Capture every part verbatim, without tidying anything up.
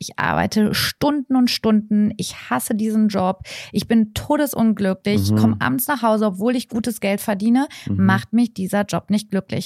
ich arbeite Stunden und Stunden, ich hasse diesen Job, ich bin todesunglücklich, mhm. ich komme abends nach Hause, obwohl ich gutes Geld verdiene, mhm. macht mich dieser Job nicht glücklich.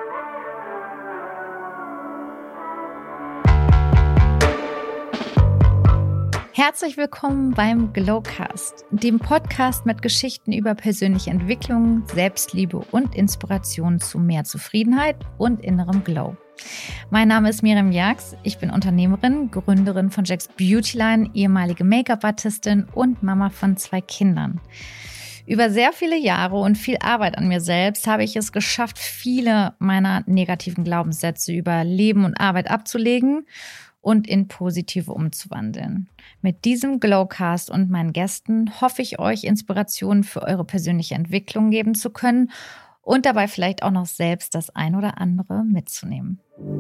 Herzlich willkommen beim Glowcast, dem Podcast mit Geschichten über persönliche Entwicklung, Selbstliebe und Inspiration zu mehr Zufriedenheit und innerem Glow. Mein Name ist Miriam Jax, ich bin Unternehmerin, Gründerin von Jax Beautyline, ehemalige Make-up-Artistin und Mama von zwei Kindern. Über sehr viele Jahre und viel Arbeit an mir selbst habe ich es geschafft, viele meiner negativen Glaubenssätze über Leben und Arbeit abzulegen und in positive umzuwandeln. Mit diesem Glowcast und meinen Gästen hoffe ich, euch Inspirationen für eure persönliche Entwicklung geben zu können und dabei vielleicht auch noch selbst das ein oder andere mitzunehmen.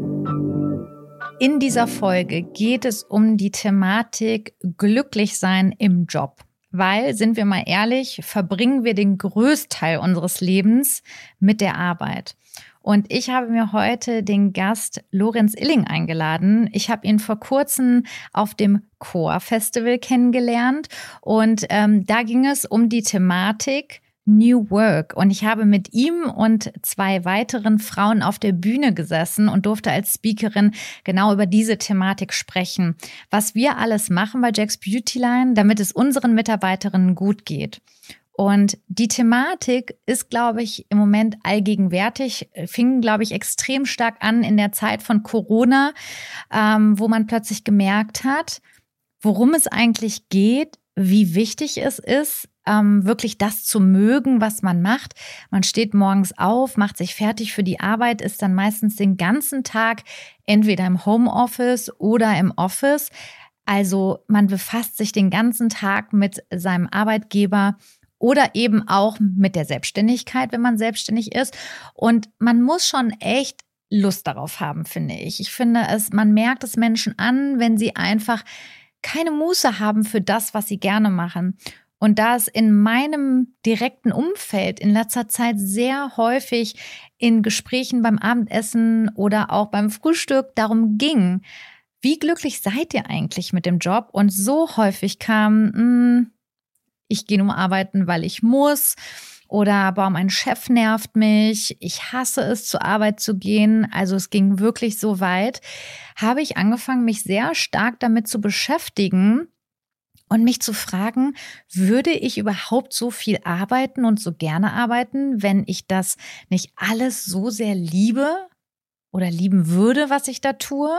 In dieser Folge geht es um die Thematik Glücklichsein im Job. Weil, sind wir mal ehrlich, verbringen wir den Größteil unseres Lebens mit der Arbeit. Und ich habe mir heute den Gast Lorenz Illing eingeladen. Ich habe ihn vor kurzem auf dem Core Festival kennengelernt und ähm, da ging es um die Thematik New Work. Und ich habe mit ihm und zwei weiteren Frauen auf der Bühne gesessen und durfte als Speakerin genau über diese Thematik sprechen. Was wir alles machen bei Jax Beautyline, damit es unseren Mitarbeiterinnen gut geht. Und die Thematik ist, glaube ich, im Moment allgegenwärtig, fing, glaube ich, extrem stark an in der Zeit von Corona, ähm, wo man plötzlich gemerkt hat, worum es eigentlich geht, wie wichtig es ist, ähm, wirklich das zu mögen, was man macht. Man steht morgens auf, macht sich fertig für die Arbeit, ist dann meistens den ganzen Tag entweder im Homeoffice oder im Office. Also man befasst sich den ganzen Tag mit seinem Arbeitgeber oder eben auch mit der Selbstständigkeit, wenn man selbstständig ist. Und man muss schon echt Lust darauf haben, finde ich. Ich finde es, man merkt es Menschen an, wenn sie einfach keine Muße haben für das, was sie gerne machen. Und da es in meinem direkten Umfeld in letzter Zeit sehr häufig in Gesprächen beim Abendessen oder auch beim Frühstück darum ging, wie glücklich seid ihr eigentlich mit dem Job? Und so häufig kam, mh, ich gehe nur arbeiten, weil ich muss, oder boah, mein Chef nervt mich, ich hasse es, zur Arbeit zu gehen. Also es ging wirklich so weit, habe ich angefangen, mich sehr stark damit zu beschäftigen und mich zu fragen, würde ich überhaupt so viel arbeiten und so gerne arbeiten, wenn ich das nicht alles so sehr liebe oder lieben würde, was ich da tue?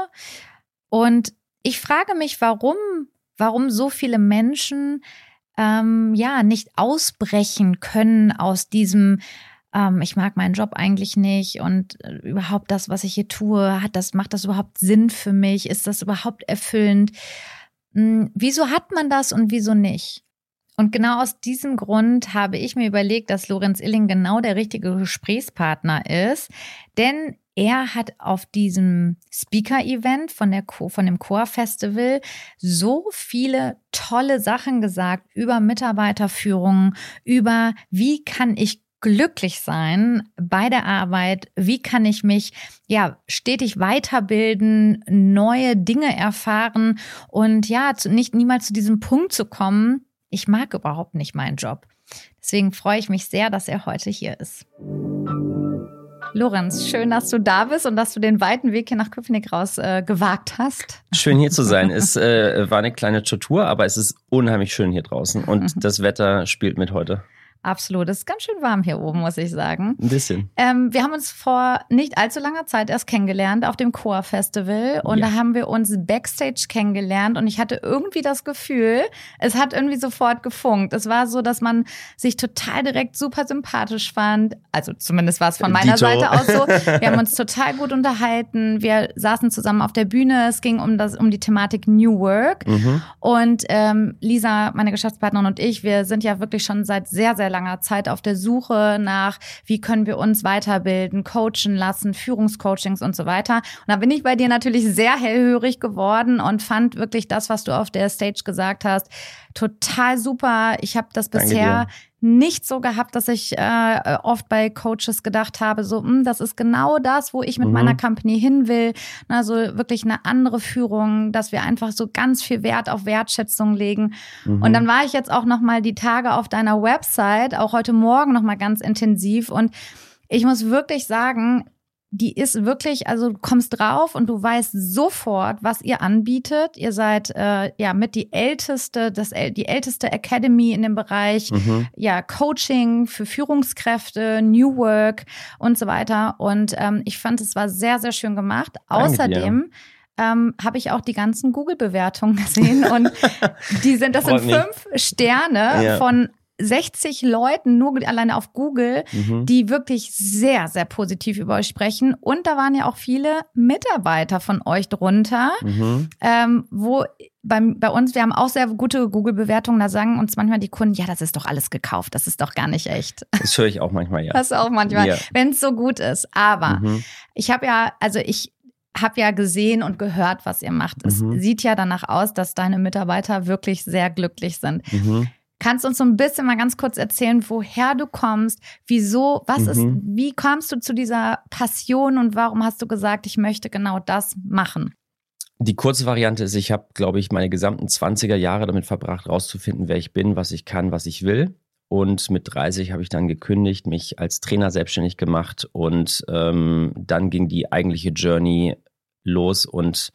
Und ich frage mich, warum, warum so viele Menschen Ähm, ja, nicht ausbrechen können aus diesem, ähm, ich mag meinen Job eigentlich nicht und äh, überhaupt das, was ich hier tue, hat das, macht das überhaupt Sinn für mich? Ist das überhaupt erfüllend? Hm, wieso hat man das und wieso nicht? Und genau aus diesem Grund habe ich mir überlegt, dass Lorenz Illing genau der richtige Gesprächspartner ist, denn er hat auf diesem Speaker-Event von der Co- von dem Core Festival so viele tolle Sachen gesagt über Mitarbeiterführung, über wie kann ich glücklich sein bei der Arbeit, wie kann ich mich ja stetig weiterbilden, neue Dinge erfahren und ja, zu, nicht niemals zu diesem Punkt zu kommen, ich mag überhaupt nicht meinen Job. Deswegen freue ich mich sehr, dass er heute hier ist. Lorenz, schön, dass du da bist und dass du den weiten Weg hier nach Köpenick raus äh, gewagt hast. Schön hier zu sein. Es äh, war eine kleine Tortur, aber es ist unheimlich schön hier draußen und das Wetter spielt mit heute. Absolut. Es ist ganz schön warm hier oben, muss ich sagen. Ein bisschen. Ähm, wir haben uns vor nicht allzu langer Zeit erst kennengelernt auf dem Core Festival und ja. Da haben wir uns Backstage kennengelernt und ich hatte irgendwie das Gefühl, es hat irgendwie sofort gefunkt. Es war so, dass man sich total direkt super sympathisch fand. Also zumindest war es von meiner Dito. Seite aus so. Wir haben uns total gut unterhalten. Wir saßen zusammen auf der Bühne. Es ging um das um die Thematik New Work. Mhm. Und ähm, Lisa, meine Geschäftspartnerin und ich, wir sind ja wirklich schon seit sehr, sehr langer Zeit auf der Suche nach, wie können wir uns weiterbilden, coachen lassen, Führungscoachings und so weiter. Und da bin ich bei dir natürlich sehr hellhörig geworden und fand wirklich das, was du auf der Stage gesagt hast, total super. Ich habe das bisher nicht so gehabt, dass ich äh, oft bei Coaches gedacht habe, so, mh, das ist genau das, wo ich mit mhm. meiner Company hin will. Also wirklich eine andere Führung, dass wir einfach so ganz viel Wert auf Wertschätzung legen. Mhm. Und dann war ich jetzt auch noch mal die Tage auf deiner Website, auch heute Morgen noch mal ganz intensiv. Und ich muss wirklich sagen, die ist wirklich, also du kommst drauf und du weißt sofort, was ihr anbietet. Ihr seid äh, ja mit die älteste, das die älteste Academy in dem Bereich mhm. ja Coaching für Führungskräfte, New Work und so weiter. Und ähm, ich fand, es war sehr, sehr schön gemacht. Danke Außerdem dir. ähm, habe ich auch die ganzen Google-Bewertungen gesehen und die sind, das sind fünf Sterne ja. von sechzig Leuten, nur alleine auf Google, mhm. die wirklich sehr, sehr positiv über euch sprechen. Und da waren ja auch viele Mitarbeiter von euch drunter, mhm. ähm, wo bei, bei uns, wir haben auch sehr gute Google-Bewertungen, da sagen uns manchmal die Kunden, ja, das ist doch alles gekauft, das ist doch gar nicht echt. Das höre ich auch manchmal, ja. Das auch manchmal, ja. Wenn es so gut ist. Aber mhm. ich habe ja, also ich habe ja gesehen und gehört, was ihr macht. Es mhm. sieht ja danach aus, dass deine Mitarbeiter wirklich sehr glücklich sind. Mhm. Kannst du uns so ein bisschen mal ganz kurz erzählen, woher du kommst, wieso, was mhm. ist, wie kamst du zu dieser Passion und warum hast du gesagt, ich möchte genau das machen? Die kurze Variante ist, ich habe, glaube ich, meine gesamten zwanziger Jahre damit verbracht, rauszufinden, wer ich bin, was ich kann, was ich will. Und mit dreißig habe ich dann gekündigt, mich als Trainer selbstständig gemacht und ähm, dann ging die eigentliche Journey los. Und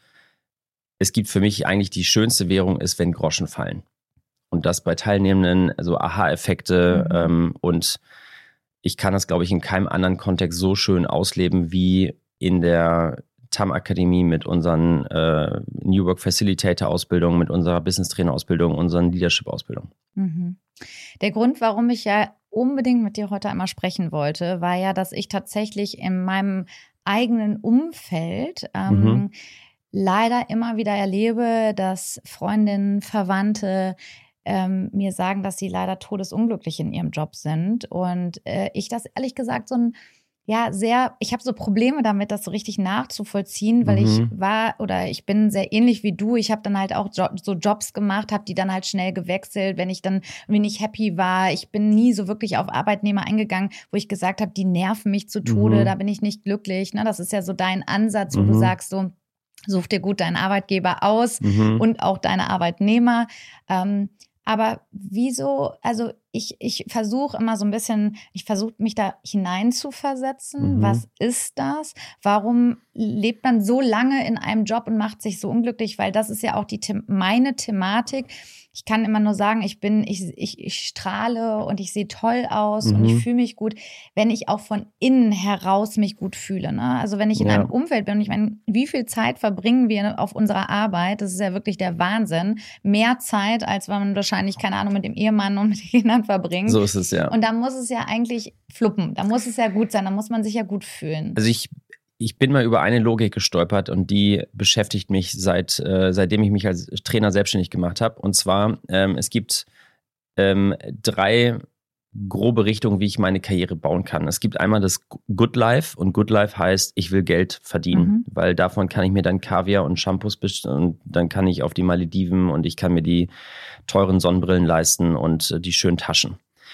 es gibt für mich eigentlich die schönste Währung ist, wenn Groschen fallen. Und das bei Teilnehmenden, also Aha-Effekte. Mhm. Ähm, und ich kann das, glaube ich, in keinem anderen Kontext so schön ausleben wie in der T A M-Akademie mit unseren äh, New Work Facilitator-Ausbildungen, mit unserer Business-Trainer-Ausbildung, unseren Leadership-Ausbildung. Mhm. Der Grund, warum ich ja unbedingt mit dir heute einmal sprechen wollte, war ja, dass ich tatsächlich in meinem eigenen Umfeld ähm, mhm. leider immer wieder erlebe, dass Freundinnen, Verwandte ähm, mir sagen, dass sie leider todesunglücklich in ihrem Job sind. Und äh, ich das ehrlich gesagt so ein, ja, sehr, ich habe so Probleme damit, das so richtig nachzuvollziehen, weil mhm. ich war oder ich bin sehr ähnlich wie du. Ich habe dann halt auch jo- so Jobs gemacht, habe die dann halt schnell gewechselt, wenn ich dann irgendwie nicht happy war. Ich bin nie so wirklich auf Arbeitnehmer eingegangen, wo ich gesagt habe, die nerven mich zu Tode, mhm. da bin ich nicht glücklich. Ne? Das ist ja so dein Ansatz, wo mhm. du sagst so, such dir gut deinen Arbeitgeber aus mhm. und auch deine Arbeitnehmer. Ähm, aber wieso, also ich, ich versuche immer so ein bisschen, ich versuche mich da hinein zu versetzen. Mhm. Was ist das? Warum lebt man so lange in einem Job und macht sich so unglücklich? Weil das ist ja auch die meine Thematik. Ich kann immer nur sagen, ich bin, ich, ich, ich strahle und ich sehe toll aus mhm. und ich fühle mich gut, wenn ich auch von innen heraus mich gut fühle. Ne? Also wenn ich in ja. einem Umfeld bin und ich meine, wie viel Zeit verbringen wir auf unserer Arbeit? Das ist ja wirklich der Wahnsinn. Mehr Zeit, als wenn man wahrscheinlich, keine Ahnung, mit dem Ehemann und mit den Kindern verbringt. So ist es, ja. Und da muss es ja eigentlich fluppen. Da muss es ja gut sein. Da muss man sich ja gut fühlen. Also ich Ich bin mal über eine Logik gestolpert und die beschäftigt mich seit äh, seitdem ich mich als Trainer selbstständig gemacht habe. Und zwar, ähm, es gibt ähm, drei grobe Richtungen, wie ich meine Karriere bauen kann. Es gibt einmal das Good Life und Good Life heißt, ich will Geld verdienen, mhm. weil davon kann ich mir dann Kaviar und Shampoos bestellen und dann kann ich auf die Malediven und ich kann mir die teuren Sonnenbrillen leisten und äh, die schönen Taschen.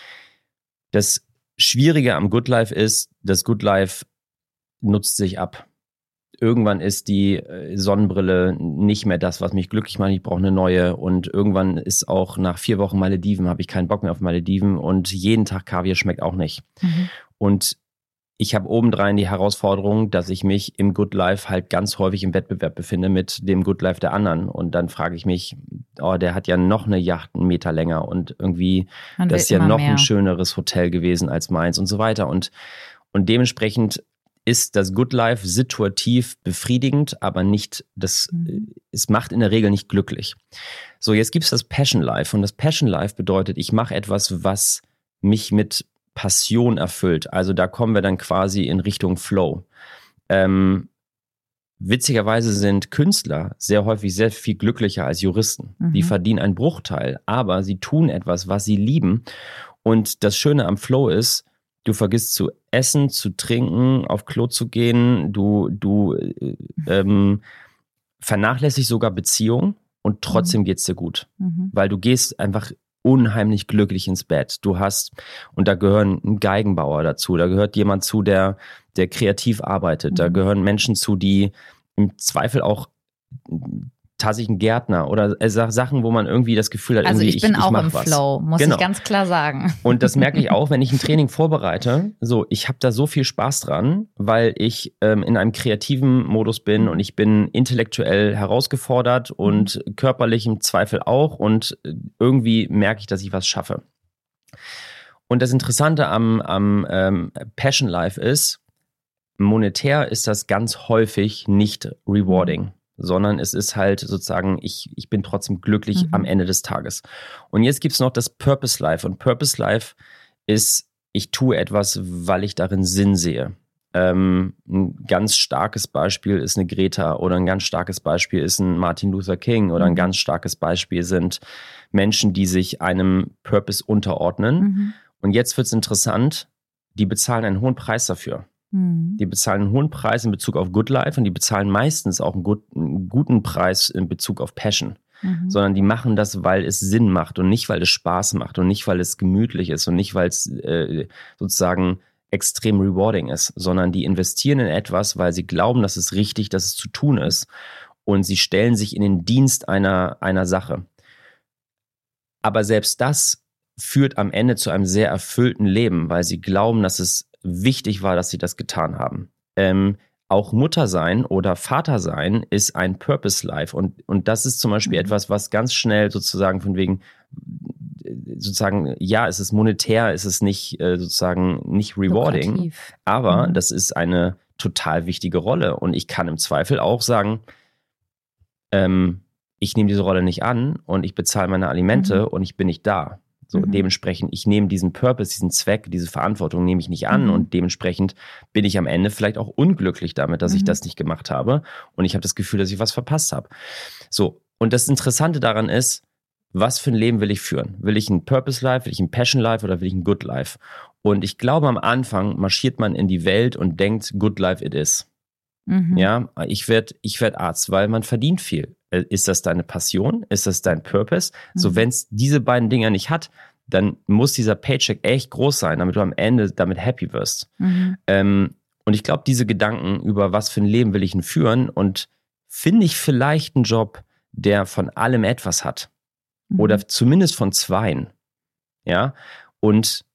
Das Schwierige am Good Life ist, das Good Life nutzt sich ab. Irgendwann ist die Sonnenbrille nicht mehr das, was mich glücklich macht. Ich brauche eine neue. Und irgendwann ist auch nach vier Wochen Malediven, habe ich keinen Bock mehr auf Malediven. Und jeden Tag Kaviar schmeckt auch nicht. Mhm. Und ich habe obendrein die Herausforderung, dass ich mich im Good Life halt ganz häufig im Wettbewerb befinde mit dem Good Life der anderen. Und dann frage ich mich, oh, der hat ja noch eine Yacht einen Meter länger. Und irgendwie, Man das ist ja noch mehr. Ein schöneres Hotel gewesen als meins und so weiter. Und, und dementsprechend ist das Good Life situativ befriedigend, aber nicht, das, mhm. es macht in der Regel nicht glücklich. So, jetzt gibt es das Passion Life und das Passion Life bedeutet, ich mache etwas, was mich mit Passion erfüllt. Also da kommen wir dann quasi in Richtung Flow. Ähm, witzigerweise sind Künstler sehr häufig sehr viel glücklicher als Juristen. Mhm. Die verdienen einen Bruchteil, aber sie tun etwas, was sie lieben. Und das Schöne am Flow ist, du vergisst zu essen, zu trinken, auf Klo zu gehen. Du, du ähm, vernachlässigst sogar Beziehungen und trotzdem mhm. geht's dir gut. Mhm. Weil du gehst einfach unheimlich glücklich ins Bett. Du hast, und da gehören ein Geigenbauer dazu, da gehört jemand zu, der, der kreativ arbeitet, mhm. da gehören Menschen zu, die im Zweifel auch tatsächlich ein Gärtner oder äh, Sachen, wo man irgendwie das Gefühl hat, also irgendwie, ich bin ich, ich auch mach im was. Flow, muss genau. ich ganz klar sagen. Und das merke ich auch, wenn ich ein Training vorbereite. So, ich habe da so viel Spaß dran, weil ich ähm, in einem kreativen Modus bin und ich bin intellektuell herausgefordert und mhm. körperlich im Zweifel auch und irgendwie merke ich, dass ich was schaffe. Und das Interessante am, am ähm, Passion Life ist, monetär ist das ganz häufig nicht rewarding. Sondern es ist halt sozusagen, ich, ich bin trotzdem glücklich mhm. am Ende des Tages. Und jetzt gibt's noch das Purpose Life. Und Purpose Life ist, ich tue etwas, weil ich darin Sinn sehe. Ähm, ein ganz starkes Beispiel ist eine Greta oder ein ganz starkes Beispiel ist ein Martin Luther King oder ein ganz starkes Beispiel sind Menschen, die sich einem Purpose unterordnen. Mhm. Und jetzt wird's interessant, die bezahlen einen hohen Preis dafür. Die bezahlen einen hohen Preis in Bezug auf Good Life und die bezahlen meistens auch einen, gut, einen guten Preis in Bezug auf Passion. Mhm. Sondern die machen das, weil es Sinn macht und nicht, weil es Spaß macht und nicht, weil es gemütlich ist und nicht, weil es äh, sozusagen extrem rewarding ist, sondern die investieren in etwas, weil sie glauben, dass es richtig, dass es zu tun ist und sie stellen sich in den Dienst einer, einer Sache. Aber selbst das führt am Ende zu einem sehr erfüllten Leben, weil sie glauben, dass es wichtig war, dass sie das getan haben. Ähm, auch Mutter sein oder Vater sein ist ein Purpose Life und, und das ist zum Beispiel mhm. etwas, was ganz schnell sozusagen von wegen sozusagen, ja, es ist monetär, es ist nicht äh, sozusagen nicht rewarding, lukrativ. Aber mhm. das ist eine total wichtige Rolle und ich kann im Zweifel auch sagen, ähm, ich nehme diese Rolle nicht an und ich bezahle meine Alimente mhm. und ich bin nicht da. So, mhm. dementsprechend, ich nehme diesen Purpose, diesen Zweck, diese Verantwortung nehme ich nicht an mhm. und dementsprechend bin ich am Ende vielleicht auch unglücklich damit, dass mhm. ich das nicht gemacht habe und ich habe das Gefühl, dass ich was verpasst habe. So, und das Interessante daran ist, was für ein Leben will ich führen? Will ich ein Purpose Life, will ich ein Passion Life oder will ich ein Good Life? Und ich glaube, am Anfang marschiert man in die Welt und denkt, Good Life it is. Mhm. Ja, ich werde ich werd Arzt, weil man verdient viel. Ist das deine Passion? Ist das dein Purpose? Mhm. So, wenn es diese beiden Dinger nicht hat, dann muss dieser Paycheck echt groß sein, damit du am Ende damit happy wirst. Mhm. Ähm, und ich glaube, diese Gedanken über was für ein Leben will ich denn führen und finde ich vielleicht einen Job, der von allem etwas hat. Mhm. Oder zumindest von zweien. Ja, und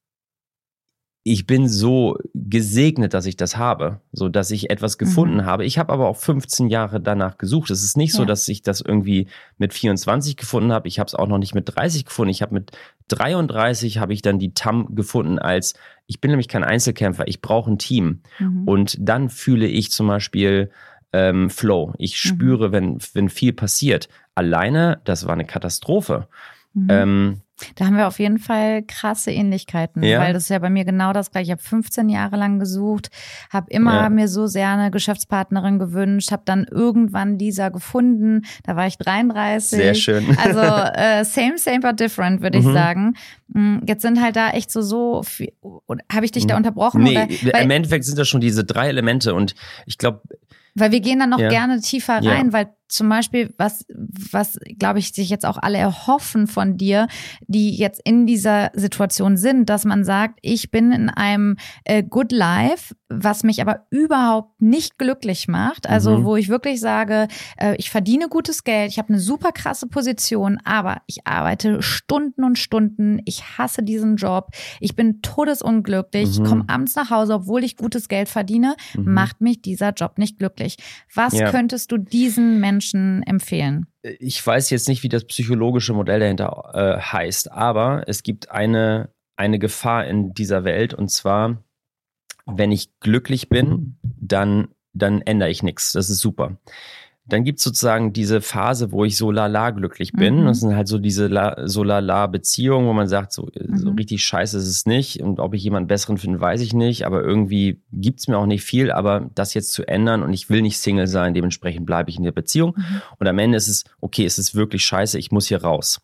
ich bin so gesegnet, dass ich das habe, so dass ich etwas gefunden mhm. habe. Ich habe aber auch fünfzehn Jahre danach gesucht. Es ist nicht ja. so, dass ich das irgendwie mit vierundzwanzig gefunden habe. Ich habe es auch noch nicht mit dreißig gefunden. Ich habe mit dreiunddreißig habe ich dann die T A M gefunden als, ich bin nämlich kein Einzelkämpfer, ich brauche ein Team. Mhm. Und dann fühle ich zum Beispiel ähm, Flow. Ich spüre, mhm. wenn, wenn viel passiert. Alleine, das war eine Katastrophe. Mhm. Ähm, Da haben wir auf jeden Fall krasse Ähnlichkeiten, ja. weil das ist ja bei mir genau das gleiche. Ich habe fünfzehn Jahre lang gesucht, habe immer ja. mir so sehr eine Geschäftspartnerin gewünscht, habe dann irgendwann Lisa gefunden, da war ich dreiunddreißig. Sehr schön. Also äh, same, same but different, würde mhm. ich sagen. Jetzt sind halt da echt so, so viel, habe ich dich da unterbrochen? Nee, oder? Weil, im Endeffekt sind das schon diese drei Elemente und ich glaube... Weil wir gehen dann noch ja. gerne tiefer rein, ja. weil zum Beispiel, was, was glaube ich, sich jetzt auch alle erhoffen von dir, die jetzt in dieser Situation sind, dass man sagt, ich bin in einem äh, Good Life, was mich aber überhaupt nicht glücklich macht. Also mhm. wo ich wirklich sage, äh, ich verdiene gutes Geld, ich habe eine super krasse Position, aber ich arbeite Stunden und Stunden, ich hasse diesen Job, ich bin todesunglücklich, mhm. komme abends nach Hause, obwohl ich gutes Geld verdiene, mhm. macht mich dieser Job nicht glücklich. Was ja. könntest du diesen Menschen empfehlen? Ich weiß jetzt nicht, wie das psychologische Modell dahinter äh, heißt, aber es gibt eine, eine Gefahr in dieser Welt und zwar, wenn ich glücklich bin, dann, dann ändere ich nichts. Das ist super. Dann gibt es sozusagen diese Phase, wo ich so lala glücklich bin. Mhm. Das sind halt so diese la, so lala Beziehungen, wo man sagt, so, mhm. so richtig scheiße ist es nicht. Und ob ich jemanden besseren finde, weiß ich nicht. Aber irgendwie gibt es mir auch nicht viel. Aber das jetzt zu ändern und ich will nicht Single sein, dementsprechend bleibe ich in der Beziehung. Mhm. Und am Ende ist es, okay, es ist wirklich scheiße, ich muss hier raus.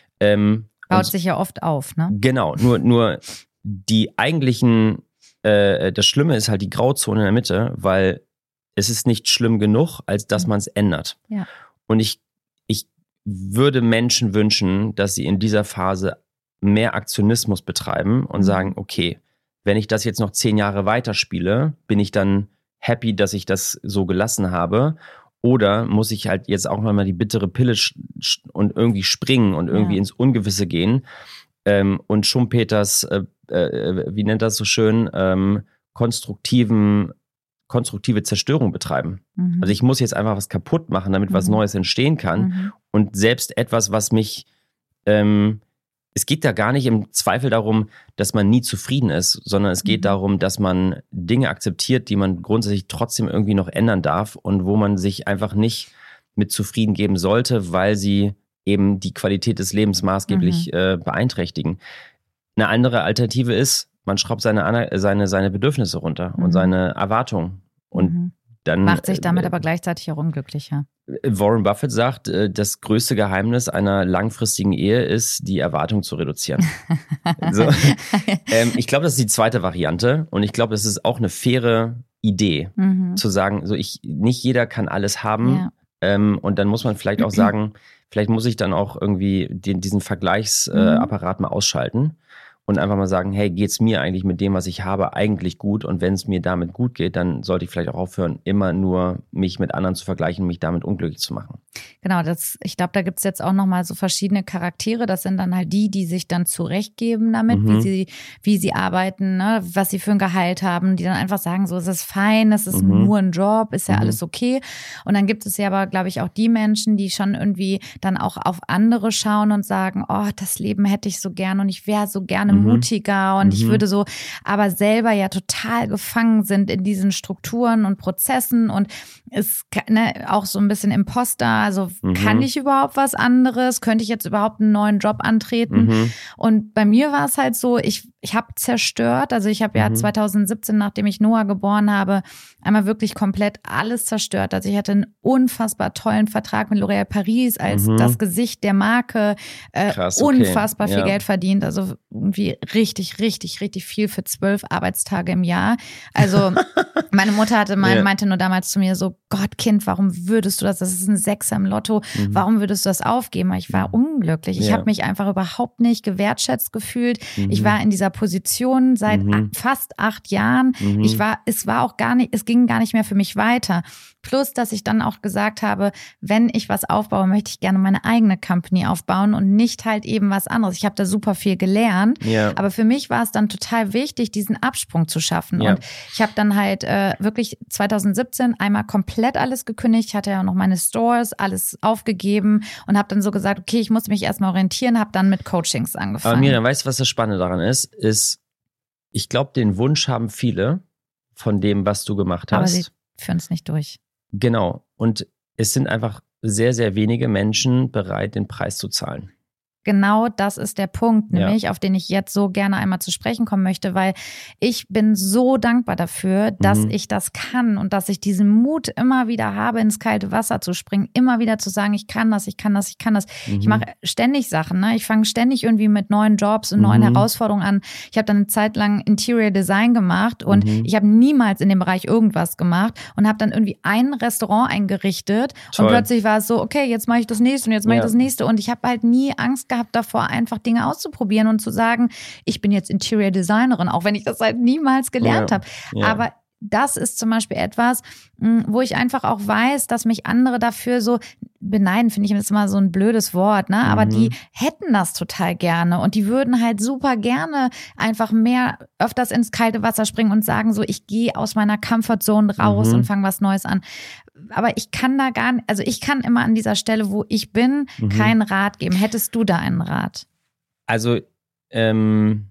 Ähm, Baut sich ja oft auf, ne? Genau, nur, nur die eigentlichen, äh, das Schlimme ist halt die Grauzone in der Mitte, weil es ist nicht schlimm genug, als dass man es ändert. Ja. Und ich, ich würde Menschen wünschen, dass sie in dieser Phase mehr Aktionismus betreiben und mhm. sagen, okay, wenn ich das jetzt noch zehn Jahre weiterspiele, bin ich dann happy, dass ich das so gelassen habe? Oder muss ich halt jetzt auch mal die bittere Pille sch- sch- und irgendwie springen und irgendwie ja. ins Ungewisse gehen ähm, und Schumpeters, äh, äh, wie nennt das so schön, ähm, konstruktiven, konstruktive Zerstörung betreiben. Mhm. Also ich muss jetzt einfach was kaputt machen, damit mhm. was Neues entstehen kann. Mhm. Und selbst etwas, was mich, ähm, es geht da gar nicht im Zweifel darum, dass man nie zufrieden ist, sondern es geht mhm. darum, dass man Dinge akzeptiert, die man grundsätzlich trotzdem irgendwie noch ändern darf und wo man sich einfach nicht mit zufrieden geben sollte, weil sie eben die Qualität des Lebens maßgeblich mhm. äh, beeinträchtigen. Eine andere Alternative ist, man schraubt seine, seine, seine Bedürfnisse runter mhm. und seine Erwartungen und mhm. dann macht sich damit äh, aber gleichzeitig auch unglücklicher. Warren Buffett sagt, das größte Geheimnis einer langfristigen Ehe ist, die Erwartung zu reduzieren. so. ähm, ich glaube, das ist die zweite Variante und ich glaube, es ist auch eine faire Idee, mhm. zu sagen, so ich, nicht jeder kann alles haben ja. ähm, und dann muss man vielleicht auch sagen, vielleicht muss ich dann auch irgendwie den, diesen Vergleichsapparat äh, mhm. mal ausschalten. Und einfach mal sagen, hey, geht's mir eigentlich mit dem, was ich habe, eigentlich gut? Und wenn es mir damit gut geht, dann sollte ich vielleicht auch aufhören, immer nur mich mit anderen zu vergleichen und mich damit unglücklich zu machen. Genau, das, ich glaube, da gibt's jetzt auch nochmal so verschiedene Charaktere. Das sind dann halt die, die sich dann zurechtgeben damit, mhm. wie sie, wie sie arbeiten, ne, was sie für ein Gehalt haben, die dann einfach sagen, so, es ist fein, es ist mhm. nur ein Job, ist ja mhm. alles okay. Und dann gibt es ja aber, glaube ich, auch die Menschen, die schon irgendwie dann auch auf andere schauen und sagen, oh, das Leben hätte ich so gern und ich wäre so gerne mhm. mutiger und mhm. ich würde so, aber selber ja total gefangen sind in diesen Strukturen und Prozessen und ist ne, auch so ein bisschen Imposter, also mhm. kann ich überhaupt was anderes? Könnte ich jetzt überhaupt einen neuen Job antreten? Mhm. Und bei mir war es halt so, ich, ich habe zerstört, also ich habe ja mhm. zwanzig siebzehn, nachdem ich Noah geboren habe, einmal wirklich komplett alles zerstört. Also ich hatte einen unfassbar tollen Vertrag mit L'Oréal Paris als mhm. das Gesicht der Marke, äh, Krass, okay. unfassbar viel ja. Geld verdient, also irgendwie richtig, richtig, richtig viel für zwölf Arbeitstage im Jahr. Also meine Mutter hatte mein, ja. meinte nur damals zu mir so, Gott, Kind, warum würdest du das? Das ist ein Sechser im Lotto. Mhm. Warum würdest du das aufgeben? Ich war mhm. unglücklich. Ich ja. habe mich einfach überhaupt nicht gewertschätzt gefühlt. Mhm. Ich war in dieser Position seit mhm. fast acht Jahren. Mhm. Ich war, es war auch gar nicht, es ging gar nicht mehr für mich weiter. Plus, dass ich dann auch gesagt habe, wenn ich was aufbaue, möchte ich gerne meine eigene Company aufbauen und nicht halt eben was anderes. Ich habe da super viel gelernt, ja. aber für mich war es dann total wichtig, diesen Absprung zu schaffen. Ja. Und ich habe dann halt äh, wirklich zwanzig siebzehn einmal komplett alles gekündigt. Ich hatte ja noch meine Stores, alles aufgegeben und habe dann so gesagt, okay, ich muss mich erstmal orientieren, habe dann mit Coachings angefangen. Aber Miriam, weißt du, was das Spannende daran ist? Ist, ich glaube, den Wunsch haben viele von dem, was du gemacht hast. Aber sie führen es nicht durch. Genau. Und es sind einfach sehr, sehr wenige Menschen bereit, den Preis zu zahlen. Genau das ist der Punkt, nämlich, ja. auf den ich jetzt so gerne einmal zu sprechen kommen möchte, weil ich bin so dankbar dafür, dass mhm. ich das kann und dass ich diesen Mut immer wieder habe, ins kalte Wasser zu springen, immer wieder zu sagen, ich kann das, ich kann das, ich kann das. Mhm. Ich mache ständig Sachen, ne? Ich fange ständig irgendwie mit neuen Jobs und neuen mhm. Herausforderungen an. Ich habe dann eine Zeit lang Interior Design gemacht und mhm. ich habe niemals in dem Bereich irgendwas gemacht und habe dann irgendwie ein Restaurant eingerichtet. Toll. Und plötzlich war es so, okay, jetzt mache ich das nächste und jetzt mache ja. ich das nächste und ich habe halt nie Angst gehabt davor, einfach Dinge auszuprobieren und zu sagen, ich bin jetzt Interior Designerin, auch wenn ich das halt niemals gelernt ja, habe. Ja. Aber das ist zum Beispiel etwas, wo ich einfach auch weiß, dass mich andere dafür so beneiden, finde ich jetzt immer so ein blödes Wort, ne? Aber mhm. die hätten das total gerne und die würden halt super gerne einfach mehr öfters ins kalte Wasser springen und sagen so, ich gehe aus meiner Comfortzone raus mhm. und fange was Neues an. Aber ich kann da gar nicht, also ich kann immer an dieser Stelle, wo ich bin, mhm. keinen Rat geben. Hättest du da einen Rat? Also, ähm,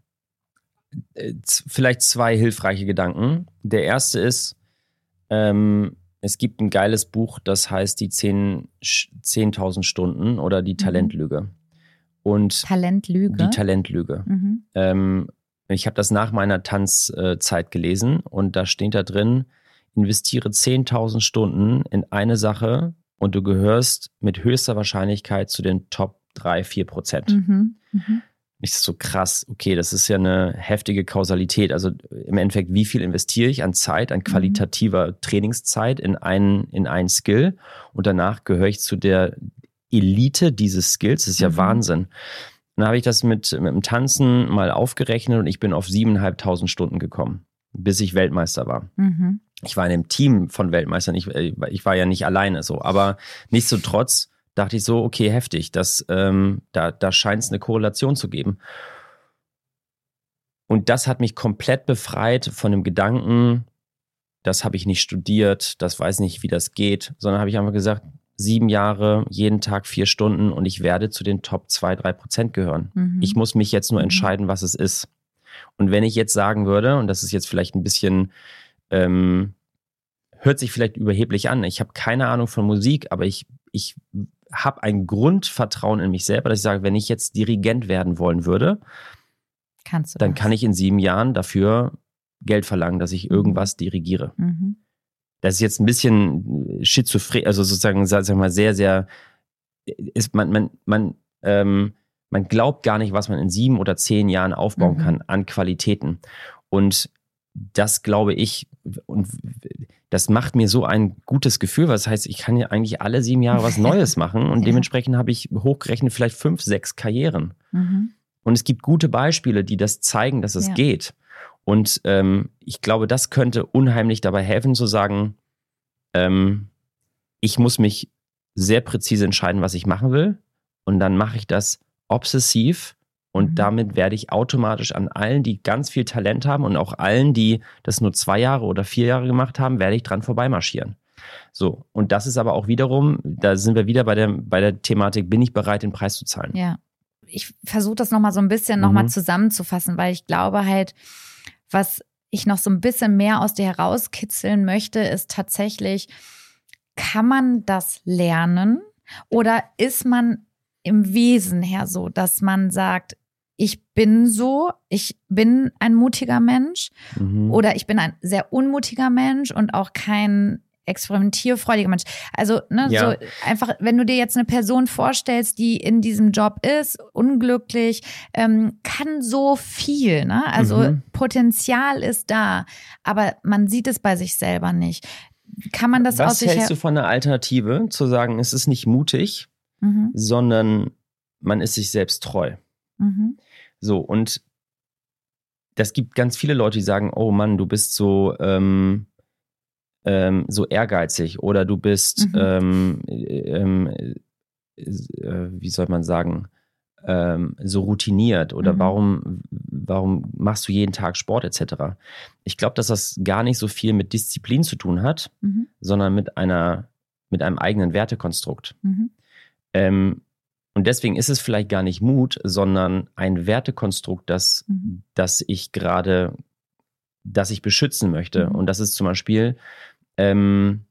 vielleicht zwei hilfreiche Gedanken. Der erste ist, ähm, es gibt ein geiles Buch, das heißt die zehntausend Stunden oder die Talentlüge. Und Talentlüge? Die Talentlüge. Mhm. Ähm, ich habe das nach meiner Tanzzeit gelesen und da steht da drin, investiere zehntausend Stunden in eine Sache und du gehörst mit höchster Wahrscheinlichkeit zu den Top drei, vier Prozent. Mhm. Mhm. Nicht so krass, okay, das ist ja eine heftige Kausalität. Also im Endeffekt, wie viel investiere ich an Zeit, an qualitativer mhm. Trainingszeit in einen, in einen Skill und danach gehöre ich zu der Elite dieses Skills. Das ist ja mhm. Wahnsinn. dann habe ich das mit, mit dem Tanzen mal aufgerechnet und ich bin auf siebeneinhalbtausend Stunden gekommen, bis ich Weltmeister war. Mhm. Ich war in einem Team von Weltmeistern, ich, ich war ja nicht alleine so, aber nichtsdestotrotz dachte ich so, okay, heftig, das, ähm, da, da scheint es eine Korrelation zu geben. Und das hat mich komplett befreit von dem Gedanken, das habe ich nicht studiert, das weiß nicht, wie das geht, sondern habe ich einfach gesagt, sieben Jahre, jeden Tag vier Stunden und ich werde zu den Top zwei, drei Prozent gehören. Mhm. Ich muss mich jetzt nur entscheiden, was es ist. Und wenn ich jetzt sagen würde, und das ist jetzt vielleicht ein bisschen, ähm, hört sich vielleicht überheblich an, ich habe keine Ahnung von Musik, aber ich, ich habe ein Grundvertrauen in mich selber, dass ich sage, wenn ich jetzt Dirigent werden wollen würde, Kannst du dann das? kann ich in sieben Jahren dafür Geld verlangen, dass ich irgendwas dirigiere. Mhm. Das ist jetzt ein bisschen schizophren, also sozusagen, sag ich mal, sehr, sehr, ist man, man, man, ähm, man glaubt gar nicht, was man in sieben oder zehn Jahren aufbauen mhm. kann an Qualitäten. Und das glaube ich, und das macht mir so ein gutes Gefühl, was heißt, ich kann ja eigentlich alle sieben Jahre was Neues machen und ja. dementsprechend habe ich hochgerechnet vielleicht fünf, sechs Karrieren. Mhm. Und es gibt gute Beispiele, die das zeigen, dass es ja. geht. Und ähm, ich glaube, das könnte unheimlich dabei helfen, zu sagen, ähm, ich muss mich sehr präzise entscheiden, was ich machen will. Und dann mache ich das obsessiv. Und mhm. damit werde ich automatisch an allen, die ganz viel Talent haben und auch allen, die das nur zwei Jahre oder vier Jahre gemacht haben, werde ich dran vorbeimarschieren. So, und das ist aber auch wiederum, da sind wir wieder bei der, bei der Thematik, bin ich bereit, den Preis zu zahlen? Ja, ich versuche das nochmal so ein bisschen mhm. nochmal zusammenzufassen, weil ich glaube halt, was ich noch so ein bisschen mehr aus dir herauskitzeln möchte, ist tatsächlich, kann man das lernen oder ist man im Wesen her so, dass man sagt, ich bin so, ich bin ein mutiger Mensch mhm. oder ich bin ein sehr unmutiger Mensch und auch kein experimentierfreudiger Mensch. Also ne, ja. so einfach, wenn du dir jetzt eine Person vorstellst, die in diesem Job ist, unglücklich, ähm, kann so viel, ne? Also mhm. Potenzial ist da, aber man sieht es bei sich selber nicht. Kann man das Was aus sich hältst du von der Alternative, zu sagen, es ist nicht mutig, mhm. sondern man ist sich selbst treu? Mhm. So, und das gibt ganz viele Leute, die sagen, oh Mann, du bist so ähm, Ähm, so ehrgeizig oder du bist, mhm. ähm, ähm, äh, wie soll man sagen, ähm, so routiniert oder mhm. warum, warum machst du jeden Tag Sport et cetera. Ich glaube, dass das gar nicht so viel mit Disziplin zu tun hat, mhm. sondern mit einer, mit einem eigenen Wertekonstrukt. Mhm. Ähm, und deswegen ist es vielleicht gar nicht Mut, sondern ein Wertekonstrukt, das, mhm. das ich gerade das ich beschützen möchte. Mhm. Und das ist zum Beispiel, ähm,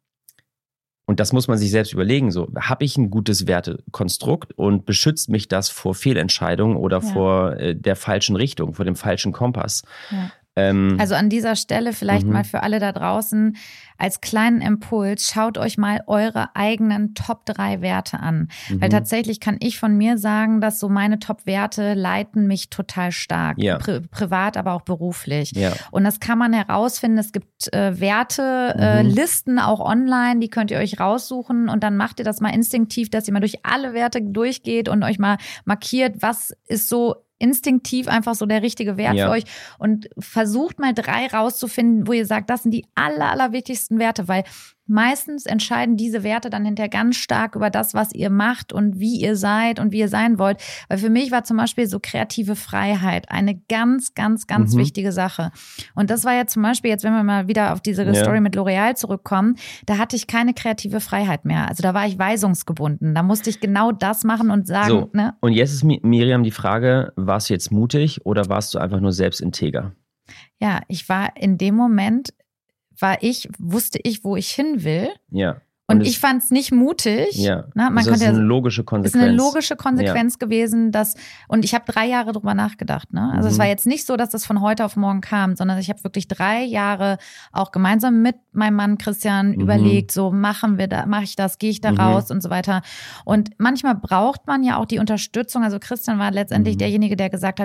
und das muss man sich selbst überlegen, so, habe ich ein gutes Wertekonstrukt und beschützt mich das vor Fehlentscheidungen oder ja. vor äh, der falschen Richtung, vor dem falschen Kompass? Ja. Ähm, also an dieser Stelle vielleicht mhm. mal für alle da draußen als kleinen Impuls, schaut euch mal eure eigenen Top drei Werte an. Mhm. Weil tatsächlich kann ich von mir sagen, dass so meine Top-Werte leiten mich total stark. Ja. Pri- privat, aber auch beruflich. Ja. Und das kann man herausfinden. Es gibt äh, Werte-Listen mhm. äh, auch online, die könnt ihr euch raussuchen und dann macht ihr das mal instinktiv, dass ihr mal durch alle Werte durchgeht und euch mal markiert, was ist so instinktiv einfach so der richtige Wert ja. für euch und versucht mal drei rauszufinden, wo ihr sagt, das sind die aller, aller wichtigsten Werte, weil meistens entscheiden diese Werte dann hinterher ganz stark über das, was ihr macht und wie ihr seid und wie ihr sein wollt. Weil für mich war zum Beispiel so kreative Freiheit eine ganz, ganz, ganz mhm. wichtige Sache. Und das war ja zum Beispiel jetzt, wenn wir mal wieder auf diese ja. Story mit L'Oreal zurückkommen, da hatte ich keine kreative Freiheit mehr. Also da war ich weisungsgebunden. Da musste ich genau das machen und sagen. So, ne? Und jetzt ist Miriam die Frage, warst du jetzt mutig oder warst du einfach nur selbst integer? Ja, ich war in dem Moment war ich, wusste ich, wo ich hin will. Ja. Und, und ich fand es nicht mutig. Ja. Na, man also das ist eine logische Konsequenz. Ist eine logische Konsequenz ja. gewesen, dass, und ich habe drei Jahre drüber nachgedacht. Ne? Also mhm. es war jetzt nicht so, dass das von heute auf morgen kam, sondern ich habe wirklich drei Jahre auch gemeinsam mit meinem Mann Christian mhm. überlegt, so machen wir da, mache ich das, gehe ich da mhm. raus und so weiter. Und manchmal braucht man ja auch die Unterstützung. Also Christian war letztendlich mhm. derjenige, der gesagt hat,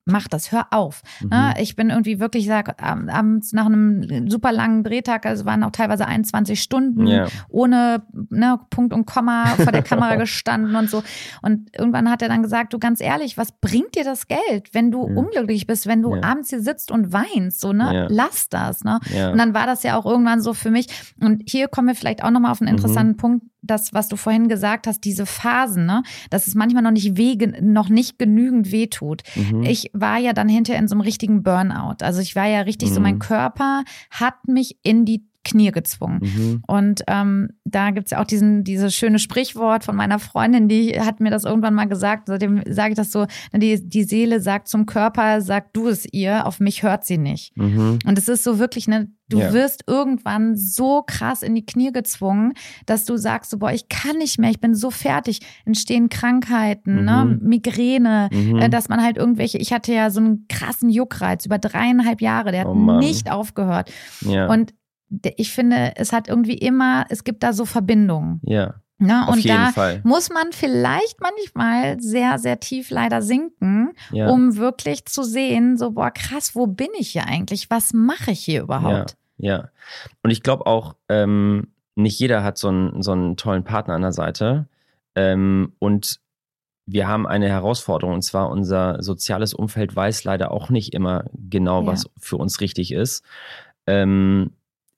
mach das, hör auf. Mhm. Ne? Ich bin irgendwie wirklich, sag, abends nach einem super langen Drehtag, also waren auch teilweise einundzwanzig Stunden, ja. ohne ne, Punkt und Komma vor der Kamera gestanden und so. Und irgendwann hat er dann gesagt, du ganz ehrlich, was bringt dir das Geld, wenn du ja. unglücklich bist, wenn du ja. abends hier sitzt und weinst, so, ne? Ja. Lass das, ne? Ja. Und dann war das ja auch irgendwann so für mich. Und hier kommen wir vielleicht auch nochmal auf einen interessanten mhm. Punkt, das, was du vorhin gesagt hast, diese Phasen, ne, dass es manchmal noch nicht weh, noch nicht genügend wehtut. Mhm. Ich war ja dann hinterher in so einem richtigen Burnout. Also ich war ja richtig mhm. so, mein Körper hat mich in die Knie gezwungen. Mhm. Und ähm, da gibt's ja auch diesen, dieses schöne Sprichwort von meiner Freundin, die hat mir das irgendwann mal gesagt, seitdem sage ich das so, die, die Seele sagt zum Körper, sag du es ihr, auf mich hört sie nicht. Mhm. Und es ist so wirklich, ne, du ja. wirst irgendwann so krass in die Knie gezwungen, dass du sagst, so, boah, ich kann nicht mehr, ich bin so fertig, entstehen Krankheiten, mhm. ne, Migräne, mhm. äh, dass man halt irgendwelche, ich hatte ja so einen krassen Juckreiz über dreieinhalb Jahre, der hat oh nicht aufgehört. Ja. Und ich finde, es hat irgendwie immer, es gibt da so Verbindungen. Ja. Ne? Auf und jeden da Fall. muss man vielleicht manchmal sehr, sehr tief leider sinken, ja. um wirklich zu sehen, so, boah, krass, wo bin ich hier eigentlich? Was mache ich hier überhaupt? Ja, ja. Und ich glaube auch, ähm, nicht jeder hat so einen, so einen tollen Partner an der Seite. Ähm, und wir haben eine Herausforderung, und zwar unser soziales Umfeld weiß leider auch nicht immer genau, ja. was für uns richtig ist. Ähm,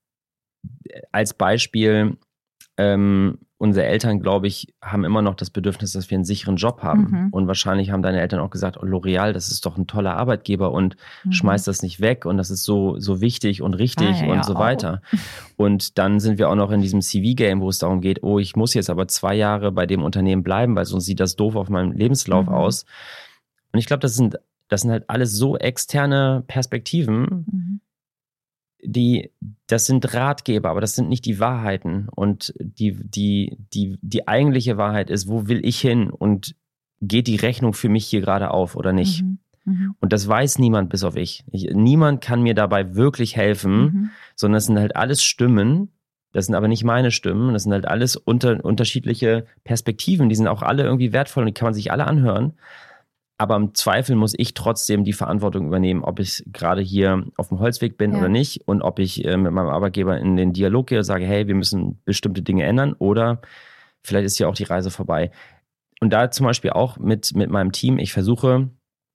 Als Beispiel, ähm, unsere Eltern, glaube ich, haben immer noch das Bedürfnis, dass wir einen sicheren Job haben. Mhm. Und wahrscheinlich haben deine Eltern auch gesagt, oh, L'Oreal, das ist doch ein toller Arbeitgeber und mhm. schmeiß das nicht weg und das ist so, so wichtig und richtig ah, ja, und so auch. weiter. Und dann sind wir auch noch in diesem C V-Game, wo es darum geht, oh, ich muss jetzt aber zwei Jahre bei dem Unternehmen bleiben, weil sonst sieht das doof auf meinem Lebenslauf mhm. aus. Und ich glaube, das sind, das sind halt alles so externe Perspektiven, mhm. die, das sind Ratgeber, aber das sind nicht die Wahrheiten. Und die, die, die, die eigentliche Wahrheit ist, wo will ich hin und geht die Rechnung für mich hier gerade auf oder nicht? Mhm. Mhm. Und das weiß niemand bis auf ich. ich. Niemand kann mir dabei wirklich helfen, mhm. sondern es sind halt alles Stimmen. Das sind aber nicht meine Stimmen. Das sind halt alles unter, unterschiedliche Perspektiven. Die sind auch alle irgendwie wertvoll und die kann man sich alle anhören. Aber im Zweifel muss ich trotzdem die Verantwortung übernehmen, ob ich gerade hier auf dem Holzweg bin ja. oder nicht und ob ich äh, mit meinem Arbeitgeber in den Dialog gehe und sage, hey, wir müssen bestimmte Dinge ändern oder vielleicht ist ja auch die Reise vorbei. Und da zum Beispiel auch mit, mit meinem Team, ich versuche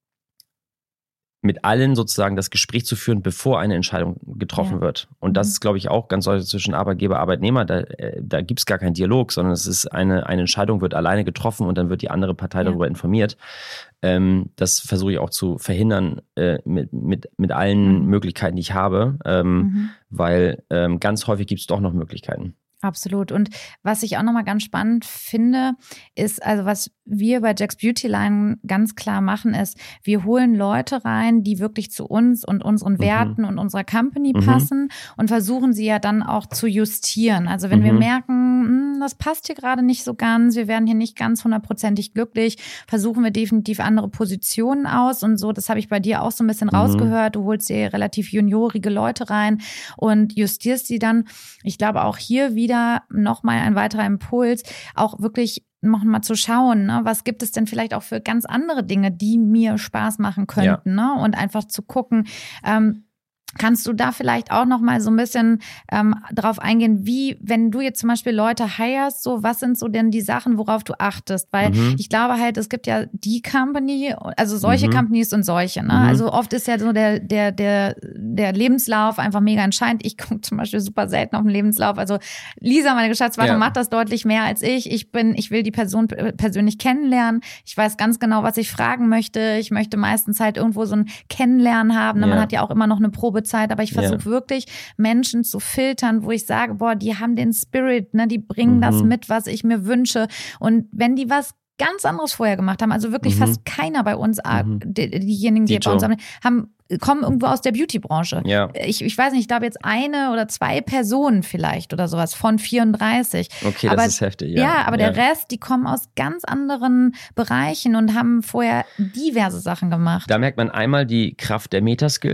mit allen sozusagen das Gespräch zu führen, bevor eine Entscheidung getroffen ja. wird. Und das ist, glaube ich, auch ganz deutlich zwischen Arbeitgeber und Arbeitnehmer. Da, da gibt es gar keinen Dialog, sondern es ist eine, eine Entscheidung wird alleine getroffen und dann wird die andere Partei ja. darüber informiert. Ähm, das versuche ich auch zu verhindern äh, mit, mit, mit allen mhm. Möglichkeiten, die ich habe, ähm, mhm. weil ähm, ganz häufig gibt es doch noch Möglichkeiten. Absolut. Und was ich auch nochmal ganz spannend finde, ist, also was wir bei Jack's Beauty Line ganz klar machen, ist, wir holen Leute rein, die wirklich zu uns und unseren Werten mhm. und unserer Company mhm. passen und versuchen sie ja dann auch zu justieren. Also wenn mhm. wir merken, das passt hier gerade nicht so ganz, wir werden hier nicht ganz hundertprozentig glücklich, versuchen wir definitiv andere Positionen aus und so. Das habe ich bei dir auch so ein bisschen mhm. rausgehört. Du holst dir relativ juniorige Leute rein und justierst sie dann. Ich glaube auch hier wieder nochmal ein weiterer Impuls, auch wirklich noch mal zu schauen, ne, was gibt es denn vielleicht auch für ganz andere Dinge, die mir Spaß machen könnten, ja. ne, und einfach zu gucken, ähm, kannst du da vielleicht auch noch mal so ein bisschen ähm, drauf eingehen, wie, wenn du jetzt zum Beispiel Leute hirest, so was sind so denn die Sachen, worauf du achtest? Weil mhm. ich glaube halt, es gibt ja die Company, also solche mhm. Companies und solche. Ne? Mhm. Also oft ist ja so der der der der Lebenslauf einfach mega entscheidend. Ich gucke zum Beispiel super selten auf den Lebenslauf. Also Lisa, meine Geschäftsführerin, ja. macht das deutlich mehr als ich. Ich bin, ich will die Person persönlich kennenlernen. Ich weiß ganz genau, was ich fragen möchte. Ich möchte meistens halt irgendwo so ein Kennenlernen haben. Ja. Man hat ja auch immer noch eine Probe Zeit, aber ich versuche yeah. wirklich Menschen zu filtern, wo ich sage, boah, die haben den Spirit, ne, die bringen mhm. das mit, was ich mir wünsche. Und wenn die was ganz anderes vorher gemacht haben, also wirklich mhm. fast keiner bei uns, mhm. die, diejenigen, die, die bei uns haben, haben kommen irgendwo aus der Beauty-Branche. Ja. Ich, ich weiß nicht, ich glaube jetzt eine oder zwei Personen vielleicht oder sowas von vierunddreißig. Okay, aber, das ist heftig. Ja, ja aber ja. der Rest, die kommen aus ganz anderen Bereichen und haben vorher diverse Sachen gemacht. Da merkt man einmal die Kraft der Metaskills.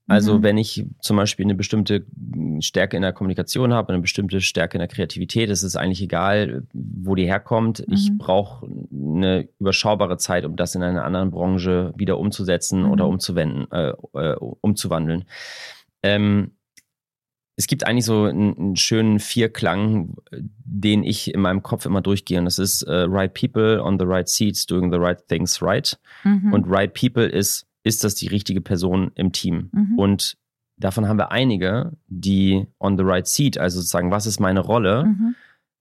Also Mhm. wenn ich zum Beispiel eine bestimmte Stärke in der Kommunikation habe, eine bestimmte Stärke in der Kreativität, es ist eigentlich egal, wo die herkommt. Ich Mhm. brauche eine überschaubare Zeit, um das in einer anderen Branche wieder umzusetzen Mhm. oder umzuwenden, äh, äh, umzuwandeln. Ähm, es gibt eigentlich so einen, einen schönen Vierklang, den ich in meinem Kopf immer durchgehe. Und das ist uh, right people on the right seats, doing the right things right. Mhm. Und right people ist, ist das die richtige Person im Team? Mhm. Und davon haben wir einige, die on the right seat, also sozusagen, was ist meine Rolle, Mhm.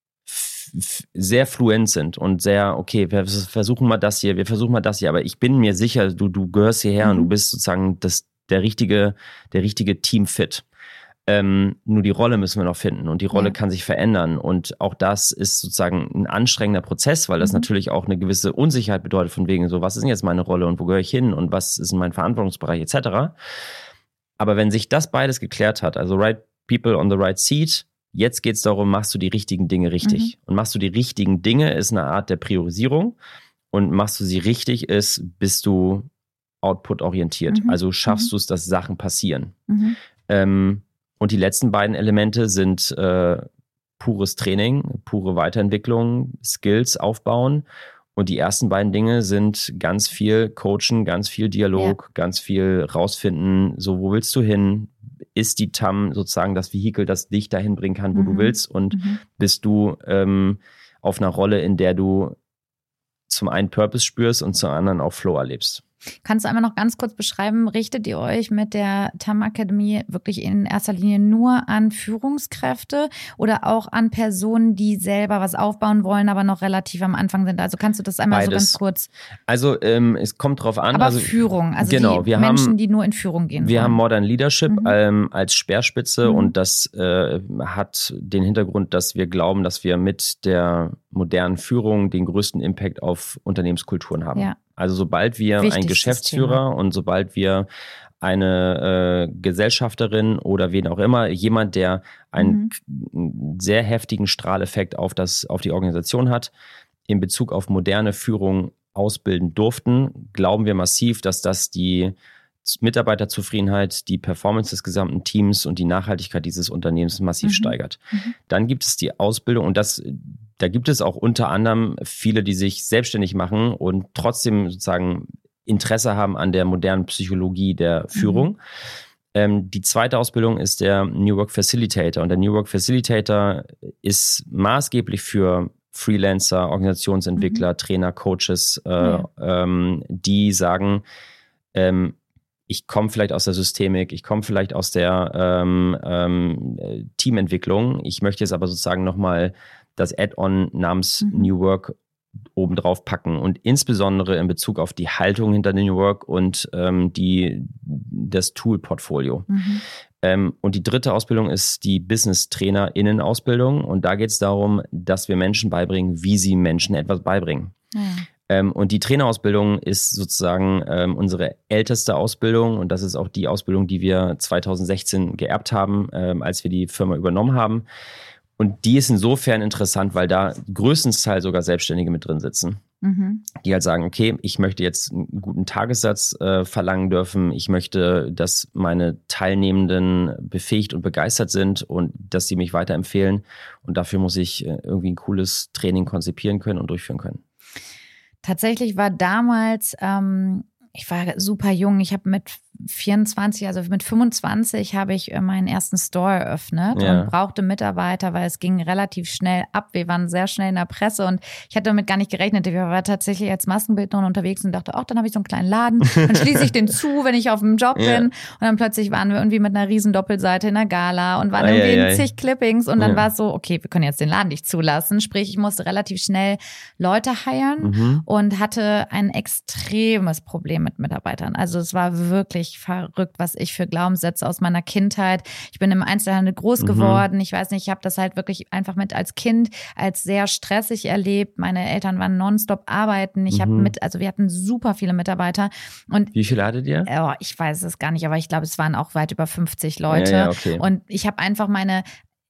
f- f- sehr fluent sind und sehr, okay, wir versuchen mal das hier, wir versuchen mal das hier, aber ich bin mir sicher, du, du gehörst hierher Mhm. und du bist sozusagen das, der richtige, der richtige Teamfit. Ähm, nur die Rolle müssen wir noch finden und die Rolle Ja. kann sich verändern und auch das ist sozusagen ein anstrengender Prozess, weil das Mhm. natürlich auch eine gewisse Unsicherheit bedeutet von wegen so, was ist denn jetzt meine Rolle und wo gehöre ich hin und was ist in meinem Verantwortungsbereich et cetera. Aber wenn sich das beides geklärt hat, also right people on the right seat, jetzt geht es darum, machst du die richtigen Dinge richtig. Mhm. Und machst du die richtigen Dinge ist eine Art der Priorisierung und machst du sie richtig ist, bist du output-orientiert. Mhm. Also schaffst Mhm. du es, dass Sachen passieren. Mhm. Ähm, Und die letzten beiden Elemente sind äh, pures Training, pure Weiterentwicklung, Skills aufbauen. Und die ersten beiden Dinge sind ganz viel Coachen, ganz viel Dialog, Ja. ganz viel rausfinden, so wo willst du hin? Ist die T A M sozusagen das Vehikel, das dich dahin bringen kann, wo Mhm. du willst? Und Mhm. bist du ähm, auf einer Rolle, in der du zum einen Purpose spürst und zum anderen auch Flow erlebst? Kannst du einmal noch ganz kurz beschreiben, richtet ihr euch mit der T A M Akademie wirklich in erster Linie nur an Führungskräfte oder auch an Personen, die selber was aufbauen wollen, aber noch relativ am Anfang sind? Also kannst du das einmal Beides. so ganz kurz? Also ähm, es kommt drauf an. Aber also, Führung, also genau, die wir Menschen, haben, die nur in Führung gehen Wir wollen. haben Modern Leadership Mhm. ähm, als Speerspitze Mhm. und das äh, hat den Hintergrund, dass wir glauben, dass wir mit der modernen Führung den größten Impact auf Unternehmenskulturen haben. Ja. Also sobald wir Wichtigstes einen Geschäftsführer und sobald wir eine äh, Gesellschafterin oder wen auch immer, jemand, der einen Mhm. sehr heftigen Strahleffekt auf, das, auf die Organisation hat, in Bezug auf moderne Führung ausbilden durften, glauben wir massiv, dass das die Mitarbeiterzufriedenheit, die Performance des gesamten Teams und die Nachhaltigkeit dieses Unternehmens massiv Mhm. steigert. Mhm. Dann gibt es die Ausbildung und das, da gibt es auch unter anderem viele, die sich selbstständig machen und trotzdem sozusagen Interesse haben an der modernen Psychologie der Führung. Mhm. Ähm, die zweite Ausbildung ist der New Work Facilitator und der New Work Facilitator ist maßgeblich für Freelancer, Organisationsentwickler, Mhm. Trainer, Coaches, äh, Ja. ähm, die sagen, ähm, ich komme vielleicht aus der Systemik, ich komme vielleicht aus der ähm, ähm, Teamentwicklung, ich möchte jetzt aber sozusagen nochmal das Add-on namens Mhm. New Work obendrauf packen und insbesondere in Bezug auf die Haltung hinter New Work und ähm, die, das Tool-Portfolio. Mhm. Ähm, und die dritte Ausbildung ist die Business-Trainer-Innen-Ausbildung und da geht es darum, dass wir Menschen beibringen, wie sie Menschen etwas beibringen. Ja. Ähm, und die Trainerausbildung ist sozusagen ähm, unsere älteste Ausbildung und das ist auch die Ausbildung, die wir zwanzig sechzehn geerbt haben, ähm, als wir die Firma übernommen haben. Und die ist insofern interessant, weil da größtenteils sogar Selbstständige mit drin sitzen, Mhm. die halt sagen, okay, ich möchte jetzt einen guten Tagessatz äh, verlangen dürfen, ich möchte, dass meine Teilnehmenden befähigt und begeistert sind und dass sie mich weiterempfehlen und dafür muss ich äh, irgendwie ein cooles Training konzipieren können und durchführen können. Tatsächlich war damals, ähm, ich war super jung, ich habe mit vierundzwanzig, also mit fünfundzwanzig habe ich meinen ersten Store eröffnet Ja. und brauchte Mitarbeiter, weil es ging relativ schnell ab. Wir waren sehr schnell in der Presse und ich hatte damit gar nicht gerechnet. Ich war tatsächlich als Maskenbildnerin unterwegs und dachte, ach, dann habe ich so einen kleinen Laden, dann schließe ich den zu, wenn ich auf dem Job Ja. bin. Und dann plötzlich waren wir irgendwie mit einer riesen Doppelseite in der Gala und waren irgendwie Eieiei. in zig Clippings und dann Ja. war es so, okay, wir können jetzt den Laden nicht zulassen. Sprich, ich musste relativ schnell Leute hiren. Mhm. Und hatte ein extremes Problem mit Mitarbeitern. Also es war wirklich verrückt, was ich für Glaubenssätze aus meiner Kindheit. Ich bin im Einzelhandel groß Mhm. geworden. Ich weiß nicht, ich habe das halt wirklich einfach mit als Kind als sehr stressig erlebt. Meine Eltern waren nonstop arbeiten. Ich habe Mhm. mit, also wir hatten super viele Mitarbeiter. Und Wie viele hattet ihr? oh, ich weiß es gar nicht, aber ich glaube, es waren auch weit über fünfzig Leute. Ja, ja, okay. Und ich habe einfach meine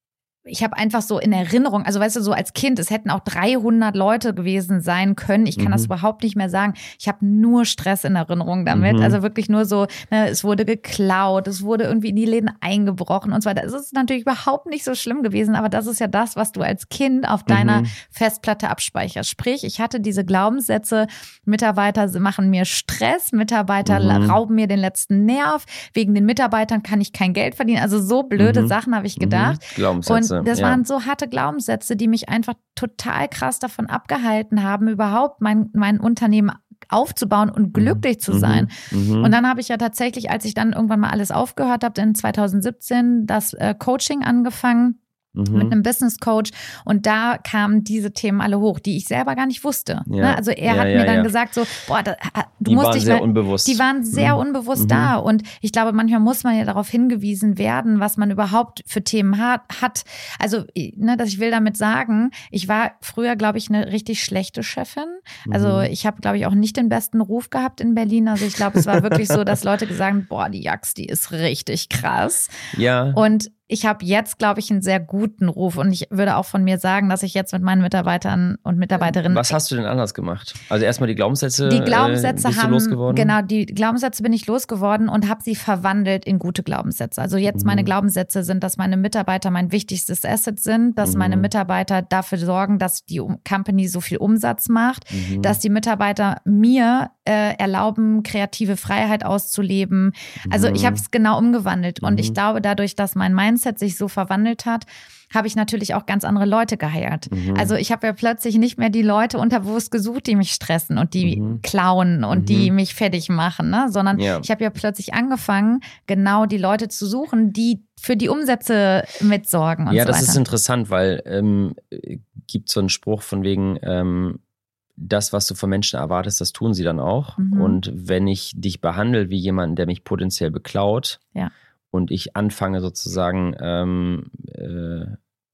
ich habe einfach so in Erinnerung, also weißt du, so als Kind, es hätten auch dreihundert Leute gewesen sein können. Ich kann mhm. das überhaupt nicht mehr sagen. Ich habe nur Stress in Erinnerung damit. Mhm. Also wirklich nur so, ne, es wurde geklaut, es wurde irgendwie in die Läden eingebrochen und so weiter. Es ist natürlich überhaupt nicht so schlimm gewesen, aber das ist ja das, was du als Kind auf deiner mhm. Festplatte abspeicherst. Sprich, ich hatte diese Glaubenssätze, Mitarbeiter machen mir Stress, Mitarbeiter mhm. rauben mir den letzten Nerv, wegen den Mitarbeitern kann ich kein Geld verdienen. Also so blöde mhm. Sachen habe ich gedacht. Mhm. Glaubenssätze. Und das ja. waren so harte Glaubenssätze, die mich einfach total krass davon abgehalten haben, überhaupt mein, mein Unternehmen aufzubauen und glücklich zu sein. Mhm. Und dann habe ich ja tatsächlich, als ich dann irgendwann mal alles aufgehört habe, in zwanzig siebzehn das äh, Coaching angefangen. Mhm. Mit einem Business Coach und da kamen diese Themen alle hoch, die ich selber gar nicht wusste. Ja. Ne? Also er ja, hat ja, mir dann ja. gesagt so, boah, da, du die musst waren dich sehr mal, unbewusst. Die waren sehr mhm. unbewusst mhm. da und ich glaube, manchmal muss man ja darauf hingewiesen werden, was man überhaupt für Themen hat. hat. Also, ne, dass ich will damit sagen, ich war früher, glaube ich, eine richtig schlechte Chefin. Also mhm. ich habe, glaube ich, auch nicht den besten Ruf gehabt in Berlin. Also ich glaube, es war wirklich so, dass Leute gesagt haben, boah, die Jax, die ist richtig krass. Ja. Und ich habe jetzt, glaube ich, einen sehr guten Ruf und ich würde auch von mir sagen, dass ich jetzt mit meinen Mitarbeitern und Mitarbeiterinnen. Was hast du denn anders gemacht? Also erstmal die Glaubenssätze. Die Glaubenssätze äh, bist haben, du losgeworden? Genau, die Glaubenssätze bin ich losgeworden und habe sie verwandelt in gute Glaubenssätze. Also jetzt mhm. meine Glaubenssätze sind, dass meine Mitarbeiter mein wichtigstes Asset sind, dass mhm. meine Mitarbeiter dafür sorgen, dass die Company so viel Umsatz macht, mhm. dass die Mitarbeiter mir äh, erlauben, kreative Freiheit auszuleben. Also ich habe es genau umgewandelt und mhm. ich glaube, dadurch, dass mein Mindset sich so verwandelt hat, habe ich natürlich auch ganz andere Leute geheiert. Mhm. Also ich habe ja plötzlich nicht mehr die Leute unterbewusst gesucht, die mich stressen und die mhm. klauen und mhm. die mich fertig machen, ne? Sondern ja. ich habe ja plötzlich angefangen, genau die Leute zu suchen, die für die Umsätze mitsorgen und ja, so weiter. Ja, das ist interessant, weil ähm, gibt so einen Spruch von wegen ähm, das, was du von Menschen erwartest, das tun sie dann auch. Mhm. Und wenn ich dich behandle wie jemanden, der mich potenziell beklaut, ja. und ich anfange sozusagen ähm, äh,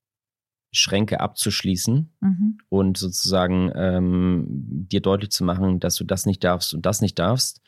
Schränke abzuschließen mhm. und sozusagen ähm, dir deutlich zu machen, dass du das nicht darfst und das nicht darfst,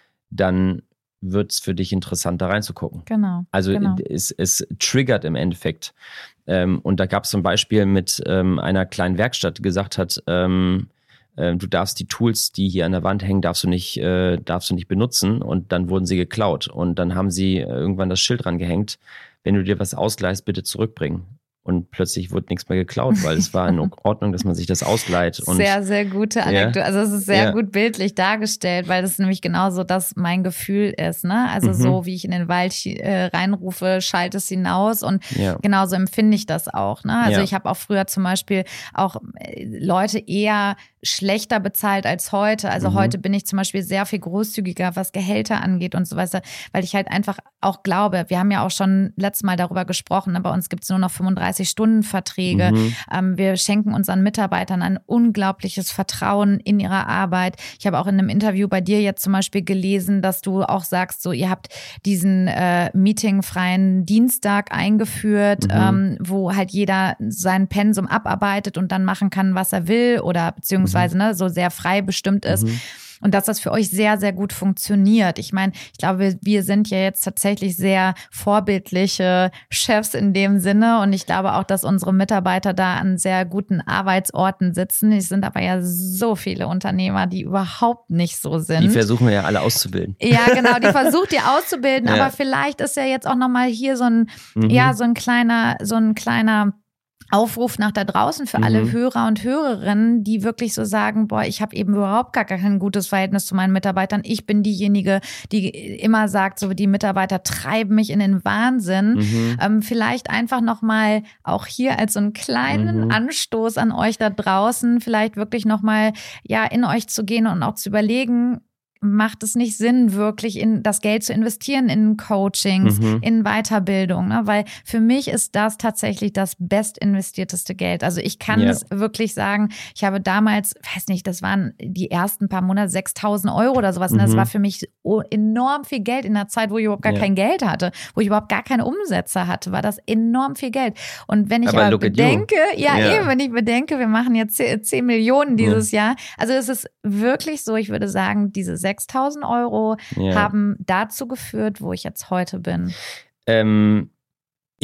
dann wird es für dich interessant, da reinzugucken. Genau. Also genau. Es, es triggert im Endeffekt. Ähm, und da gab es zum Beispiel mit ähm, einer kleinen Werkstatt, die gesagt hat, ähm, du darfst die Tools, die hier an der Wand hängen, darfst du nicht, äh, darfst du nicht benutzen und dann wurden sie geklaut und dann haben sie irgendwann das Schild dran gehängt, wenn du dir was ausleihst, bitte zurückbringen. Und plötzlich wurde nichts mehr geklaut, weil es war in Ordnung, dass man sich das ausleiht. Und sehr, sehr gute Anekdote. Ja. Also es ist sehr ja. gut bildlich dargestellt, weil das nämlich genauso das mein Gefühl ist. Ne? Also mhm. so, wie ich in den Wald äh, reinrufe, schallt es hinaus und ja. genauso empfinde ich das auch. Ne? Also ja. ich habe auch früher zum Beispiel auch Leute eher schlechter bezahlt als heute. Also mhm. heute bin ich zum Beispiel sehr viel großzügiger, was Gehälter angeht und so weiter, weil ich halt einfach auch glaube, wir haben ja auch schon letztes Mal darüber gesprochen, ne? Bei uns gibt es nur noch fünfunddreißig-Stunden-Verträge. Mhm. Ähm, wir schenken unseren Mitarbeitern ein unglaubliches Vertrauen in ihrer Arbeit. Ich habe auch in einem Interview bei dir jetzt zum Beispiel gelesen, dass du auch sagst, so ihr habt diesen äh, meetingfreien Dienstag eingeführt, mhm. ähm, wo halt jeder sein Pensum abarbeitet und dann machen kann, was er will oder beziehungsweise mhm. ne, so sehr frei bestimmt ist. Mhm. Und dass das für euch sehr, sehr gut funktioniert. Ich meine, ich glaube, wir sind ja jetzt tatsächlich sehr vorbildliche Chefs in dem Sinne. Und ich glaube auch, dass unsere Mitarbeiter da an sehr guten Arbeitsorten sitzen. Es sind aber ja so viele Unternehmer, die überhaupt nicht so sind. Die versuchen wir ja alle auszubilden. Ja, genau, die versucht ihr auszubilden. Ja. Aber vielleicht ist ja jetzt auch nochmal hier so ein, mhm. ja, so ein kleiner, so ein kleiner Aufruf nach da draußen für alle mhm. Hörer und Hörerinnen, die wirklich so sagen, boah, ich habe eben überhaupt gar kein gutes Verhältnis zu meinen Mitarbeitern. Ich bin diejenige, die immer sagt, so die Mitarbeiter treiben mich in den Wahnsinn. Mhm. Ähm, vielleicht einfach nochmal auch hier als so einen kleinen mhm. Anstoß an euch da draußen, vielleicht wirklich nochmal ja in euch zu gehen und auch zu überlegen, macht es nicht Sinn, wirklich in das Geld zu investieren in Coachings, mhm. in Weiterbildung, ne? Weil für mich ist das tatsächlich das bestinvestierteste Geld. Also ich kann ja. es wirklich sagen, ich habe damals, weiß nicht, das waren die ersten paar Monate sechstausend Euro oder sowas. Mhm. Und das war für mich enorm viel Geld in der Zeit, wo ich überhaupt gar ja. kein Geld hatte, wo ich überhaupt gar keine Umsätze hatte, war das enorm viel Geld. Und wenn ich aber, aber bedenke, ja, ja eben, wenn ich bedenke, wir machen jetzt zehn Millionen dieses ja. Jahr. Also es ist wirklich so, ich würde sagen, diese sechstausend Euro ja. haben dazu geführt, wo ich jetzt heute bin. Ähm,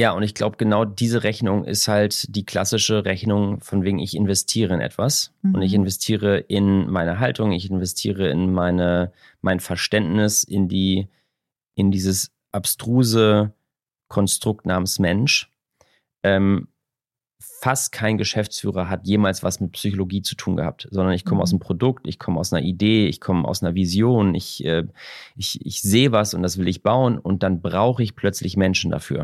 Ja, und ich glaube, genau diese Rechnung ist halt die klassische Rechnung, von wegen ich investiere in etwas. Mhm. Und ich investiere in meine Haltung, ich investiere in meine, mein Verständnis, in die, in dieses abstruse Konstrukt namens Mensch. Ähm, fast kein Geschäftsführer hat jemals was mit Psychologie zu tun gehabt, sondern ich komme mhm. aus einem Produkt, ich komme aus einer Idee, ich komme aus einer Vision, ich, äh, ich, ich sehe was und das will ich bauen und dann brauche ich plötzlich Menschen dafür.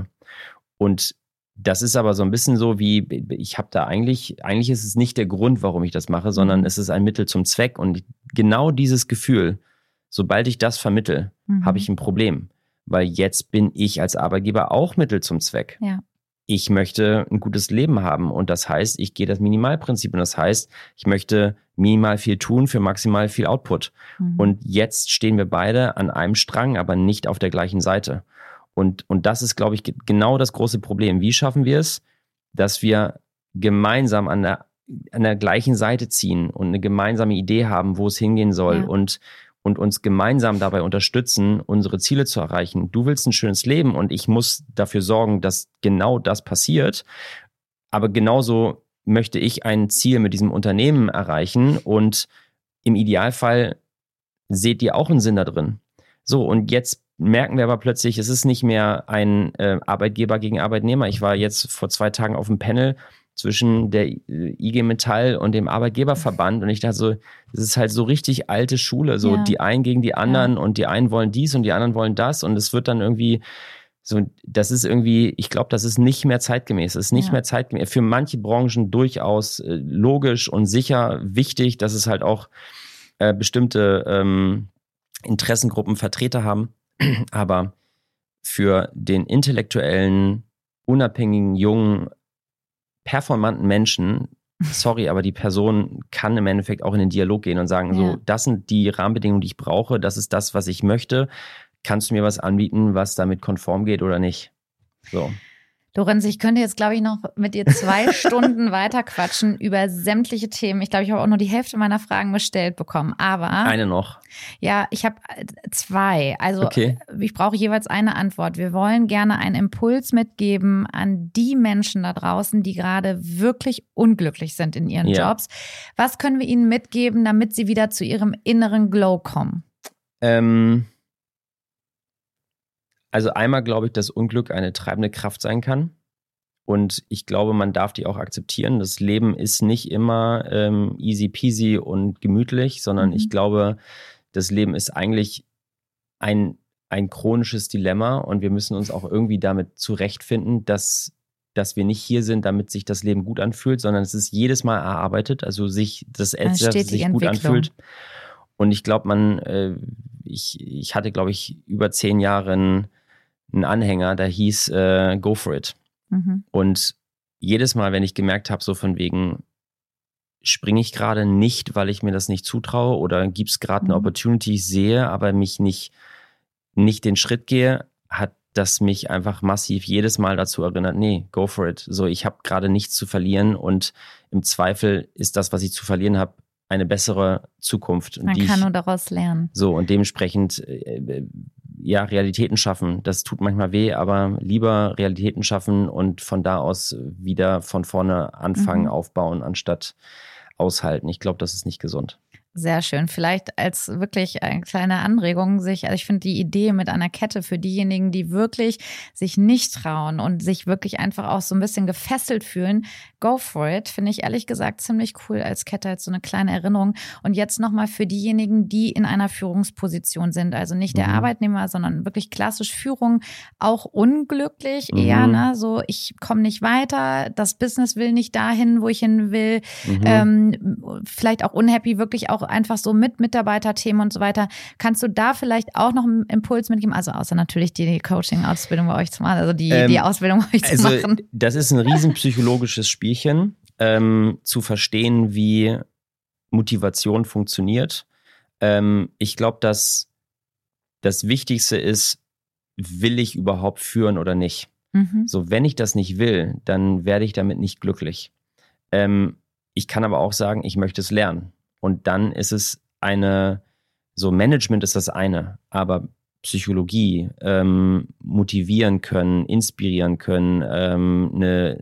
Und das ist aber so ein bisschen so wie, ich habe da eigentlich, eigentlich ist es nicht der Grund, warum ich das mache, sondern mhm. es ist ein Mittel zum Zweck. Und genau dieses Gefühl, sobald ich das vermittle, mhm. habe ich ein Problem. Weil jetzt bin ich als Arbeitgeber auch Mittel zum Zweck. Ja. Ich möchte ein gutes Leben haben. Und das heißt, ich gehe das Minimalprinzip. Und das heißt, ich möchte minimal viel tun für maximal viel Output. Mhm. Und jetzt stehen wir beide an einem Strang, aber nicht auf der gleichen Seite. Und, und das ist, glaube ich, genau das große Problem. Wie schaffen wir es, dass wir gemeinsam an der, an der gleichen Seite ziehen und eine gemeinsame Idee haben, wo es hingehen soll ja. und, und uns gemeinsam dabei unterstützen, unsere Ziele zu erreichen. Du willst ein schönes Leben und ich muss dafür sorgen, dass genau das passiert. Aber genauso möchte ich ein Ziel mit diesem Unternehmen erreichen und im Idealfall seht ihr auch einen Sinn da drin. So, und jetzt merken wir aber plötzlich, es ist nicht mehr ein äh, Arbeitgeber gegen Arbeitnehmer. Ich war jetzt vor zwei Tagen auf dem Panel zwischen der I G Metall und dem Arbeitgeberverband und ich dachte so, das ist halt so richtig alte Schule, so ja. die einen gegen die anderen ja. und die einen wollen dies und die anderen wollen das und es wird dann irgendwie so, das ist irgendwie, ich glaube, das ist nicht mehr zeitgemäß. Es ist nicht ja. mehr zeitgemäß. Für manche Branchen durchaus äh, logisch und sicher wichtig, dass es halt auch äh, bestimmte ähm, Interessengruppen Vertreter haben. Aber für den intellektuellen, unabhängigen, jungen, performanten Menschen, sorry, aber die Person kann im Endeffekt auch in den Dialog gehen und sagen, ja. so, das sind die Rahmenbedingungen, die ich brauche, das ist das, was ich möchte. Kannst du mir was anbieten, was damit konform geht oder nicht? So. Lorenz, ich könnte jetzt, glaube ich, noch mit dir zwei Stunden weiter quatschen über sämtliche Themen. Ich glaube, ich habe auch nur die Hälfte meiner Fragen gestellt bekommen. Aber eine noch. Ja, ich habe zwei. Also okay. ich brauche jeweils eine Antwort. Wir wollen gerne einen Impuls mitgeben an die Menschen da draußen, die gerade wirklich unglücklich sind in ihren ja. Jobs. Was können wir ihnen mitgeben, damit sie wieder zu ihrem inneren Glow kommen? Ähm... Also einmal glaube ich, dass Unglück eine treibende Kraft sein kann und ich glaube, man darf die auch akzeptieren. Das Leben ist nicht immer ähm, easy peasy und gemütlich, sondern mhm. ich glaube, das Leben ist eigentlich ein, ein chronisches Dilemma und wir müssen uns auch irgendwie damit zurechtfinden, dass, dass wir nicht hier sind, damit sich das Leben gut anfühlt, sondern es ist jedes Mal erarbeitet, also sich das Ätzte, sich gut anfühlt. Und ich glaube, man, äh, ich, ich hatte, glaube ich, über zehn Jahre einen, einen Anhänger, der hieß äh, Go for it. Mhm. Und jedes Mal, wenn ich gemerkt habe, so von wegen, springe ich gerade nicht, weil ich mir das nicht zutraue oder gibt es gerade mhm. eine Opportunity, ich sehe, aber mich nicht, nicht den Schritt gehe, hat das mich einfach massiv jedes Mal dazu erinnert, nee, go for it. So, ich habe gerade nichts zu verlieren und im Zweifel ist das, was ich zu verlieren habe, eine bessere Zukunft. Man die kann ich, nur daraus lernen. So, und dementsprechend äh, ja, Realitäten schaffen. Das tut manchmal weh, aber lieber Realitäten schaffen und von da aus wieder von vorne anfangen, mhm. aufbauen, anstatt aushalten. Ich glaube, das ist nicht gesund. Sehr schön. Vielleicht als wirklich eine kleine Anregung, sich, also ich finde die Idee mit einer Kette für diejenigen, die wirklich sich nicht trauen und sich wirklich einfach auch so ein bisschen gefesselt fühlen, go for it, finde ich ehrlich gesagt ziemlich cool als Kette, als so eine kleine Erinnerung. Und jetzt nochmal für diejenigen, die in einer Führungsposition sind, also nicht der mhm. Arbeitnehmer, sondern wirklich klassisch Führung, auch unglücklich mhm. eher, ne, so ich komme nicht weiter, das Business will nicht dahin, wo ich hin will, mhm. ähm, vielleicht auch unhappy, wirklich auch einfach so mit Mitarbeiterthemen und so weiter. Kannst du da vielleicht auch noch einen Impuls mitgeben? Also außer natürlich die Coaching-Ausbildung bei euch zu machen, also die, ähm, die Ausbildung bei euch zu also machen. Das ist ein riesen psychologisches Spielchen, ähm, zu verstehen, wie Motivation funktioniert. Ähm, ich glaube, dass das Wichtigste ist, will ich überhaupt führen oder nicht? Mhm. So, wenn ich das nicht will, dann werde ich damit nicht glücklich. Ähm, ich kann aber auch sagen, ich möchte es lernen. Und dann ist es eine, so Management ist das eine, aber Psychologie ähm, motivieren können, inspirieren können, ähm, eine,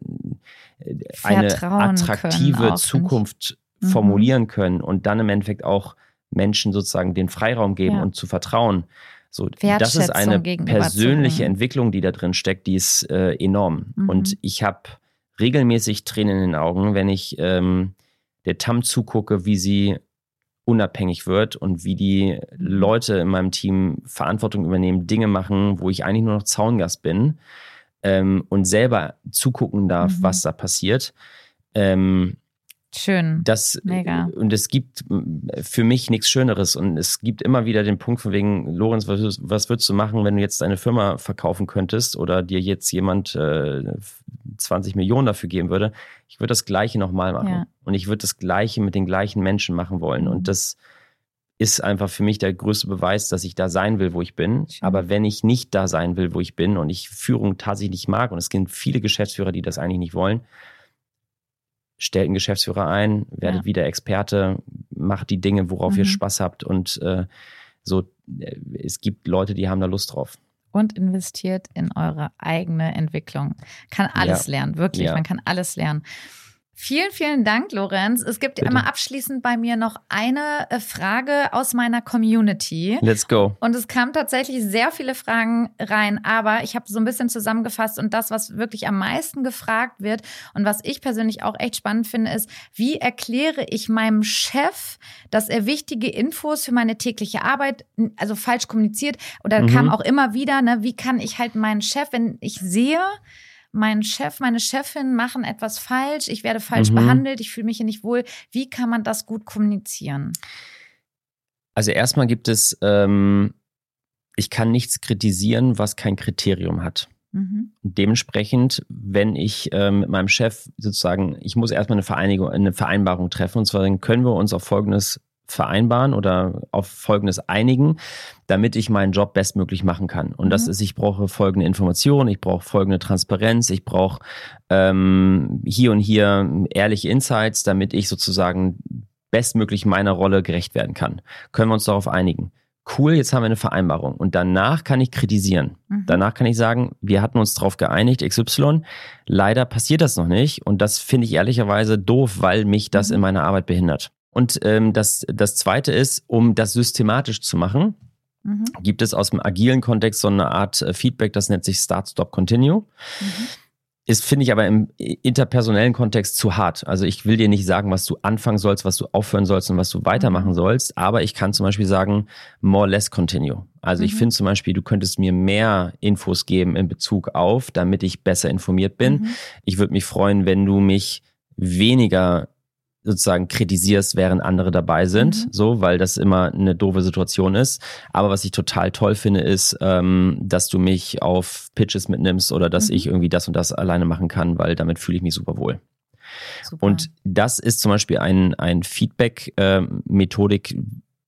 eine attraktive auch, Zukunft mhm. formulieren können und dann im Endeffekt auch Menschen sozusagen den Freiraum geben ja. und zu vertrauen. So, das ist eine persönliche Entwicklung, die da drin steckt, die ist äh, enorm. Mhm. Und ich habe regelmäßig Tränen in den Augen, wenn ich ähm, der Tam zugucke, wie sie unabhängig wird und wie die Leute in meinem Team Verantwortung übernehmen, Dinge machen, wo ich eigentlich nur noch Zaungast bin ähm, und selber zugucken darf, mhm. was da passiert. Ähm, Schön. Das, Mega. Und es gibt für mich nichts Schöneres. Und es gibt immer wieder den Punkt von wegen, Lorenz, was, was würdest du machen, wenn du jetzt deine Firma verkaufen könntest oder dir jetzt jemand äh, zwanzig Millionen dafür geben würde? Ich würde das Gleiche nochmal machen. Ja. Und ich würde das Gleiche mit den gleichen Menschen machen wollen. Mhm. Und das ist einfach für mich der größte Beweis, dass ich da sein will, wo ich bin. Schön. Aber wenn ich nicht da sein will, wo ich bin und ich Führung tatsächlich nicht mag, und es gibt viele Geschäftsführer, die das eigentlich nicht wollen, stellt einen Geschäftsführer ein, werdet ja. wieder Experte, macht die Dinge, worauf mhm. ihr Spaß habt und äh, so, äh, es gibt Leute, die haben da Lust drauf. Und investiert in eure eigene Entwicklung. Kann alles ja. lernen, wirklich, ja. man kann alles lernen. Vielen, vielen Dank, Lorenz. Es gibt Bitte. immer abschließend bei mir noch eine Frage aus meiner Community. Let's go. Und es kamen tatsächlich sehr viele Fragen rein, aber ich habe so ein bisschen zusammengefasst und das, was wirklich am meisten gefragt wird und was ich persönlich auch echt spannend finde, ist, wie erkläre ich meinem Chef, dass er wichtige Infos für meine tägliche Arbeit, also falsch kommuniziert, oder mhm. kam auch immer wieder, ne, wie kann ich halt meinen Chef, wenn ich sehe, mein Chef, meine Chefin machen etwas falsch, ich werde falsch mhm. behandelt, ich fühle mich hier nicht wohl. Wie kann man das gut kommunizieren? Also erstmal gibt es, ähm, ich kann nichts kritisieren, was kein Kriterium hat. Mhm. Dementsprechend, wenn ich ähm, mit meinem Chef sozusagen, ich muss erstmal eine Vereinigung, eine Vereinbarung treffen, und zwar dann können wir uns auf Folgendes vereinbaren oder auf Folgendes einigen, damit ich meinen Job bestmöglich machen kann. Und mhm. das ist, ich brauche folgende Informationen, ich brauche folgende Transparenz, ich brauche ähm, hier und hier ehrliche Insights, damit ich sozusagen bestmöglich meiner Rolle gerecht werden kann. Können wir uns darauf einigen? Cool, jetzt haben wir eine Vereinbarung. Und danach kann ich kritisieren. Mhm. Danach kann ich sagen, wir hatten uns darauf geeinigt, X Y. Leider passiert das noch nicht. Und das finde ich ehrlicherweise doof, weil mich das mhm. in meiner Arbeit behindert. Und ähm, das, das Zweite ist, um das systematisch zu machen, mhm. gibt es aus dem agilen Kontext so eine Art äh, Feedback, das nennt sich Start, Stop, Continue. Mhm. Ist, finde ich, aber im interpersonellen Kontext zu hart. Also ich will dir nicht sagen, was du anfangen sollst, was du aufhören sollst und was du weitermachen mhm. sollst, aber ich kann zum Beispiel sagen, more, less, continue. Also mhm. ich finde zum Beispiel, du könntest mir mehr Infos geben in Bezug auf, damit ich besser informiert bin. Mhm. Ich würde mich freuen, wenn du mich weniger sozusagen kritisierst, während andere dabei sind, mhm. so, weil das immer eine doofe Situation ist. Aber was ich total toll finde, ist, ähm, dass du mich auf Pitches mitnimmst oder dass mhm. ich irgendwie das und das alleine machen kann, weil damit fühle ich mich super wohl. Super. Und das ist zum Beispiel ein, ein Feedback-Methodik,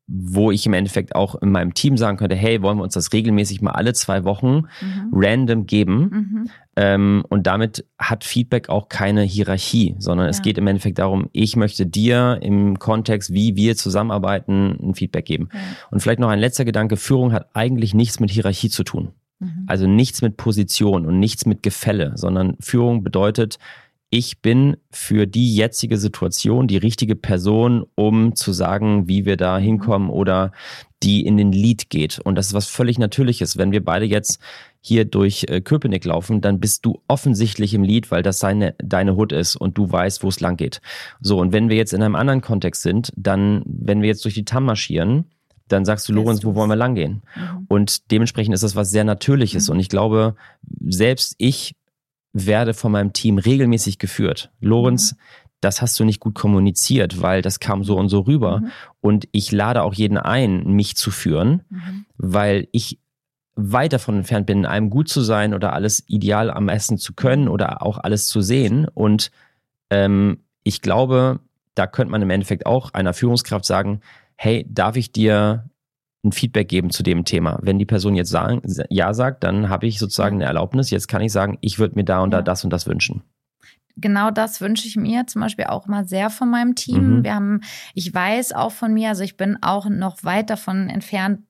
wo ich im Endeffekt auch in meinem Team sagen könnte, hey, wollen wir uns das regelmäßig mal alle zwei Wochen mhm. random geben? Mhm. Ähm, und damit hat Feedback auch keine Hierarchie, sondern ja. es geht im Endeffekt darum, ich möchte dir im Kontext, wie wir zusammenarbeiten, ein Feedback geben. Ja. Und vielleicht noch ein letzter Gedanke, Führung hat eigentlich nichts mit Hierarchie zu tun. Mhm. Also nichts mit Position und nichts mit Gefälle, sondern Führung bedeutet, ich bin für die jetzige Situation die richtige Person, um zu sagen, wie wir da hinkommen oder die in den Lead geht. Und das ist was völlig Natürliches. Wenn wir beide jetzt hier durch äh, Köpenick laufen, dann bist du offensichtlich im Lead, weil das seine, deine Hut ist und du weißt, wo es lang geht. So, und wenn wir jetzt in einem anderen Kontext sind, dann, wenn wir jetzt durch die Tam marschieren, dann sagst du, Lorenz, wo wollen wir lang gehen? Mhm. Und dementsprechend ist das was sehr Natürliches. Mhm. Und ich glaube, selbst ich werde von meinem Team regelmäßig geführt. Lorenz, mhm. das hast du nicht gut kommuniziert, weil das kam so und so rüber. Mhm. Und ich lade auch jeden ein, mich zu führen, mhm. weil ich weit davon entfernt bin, in einem gut zu sein oder alles ideal am Essen zu können oder auch alles zu sehen. Und ähm, ich glaube, da könnte man im Endeffekt auch einer Führungskraft sagen, hey, darf ich dir ein Feedback geben zu dem Thema? Wenn die Person jetzt sagen, ja sagt, dann habe ich sozusagen eine Erlaubnis. Jetzt kann ich sagen, ich würde mir da und da das und das wünschen. Genau das wünsche ich mir zum Beispiel auch immer sehr von meinem Team. Mhm. Wir haben, ich weiß auch von mir, also ich bin auch noch weit davon entfernt,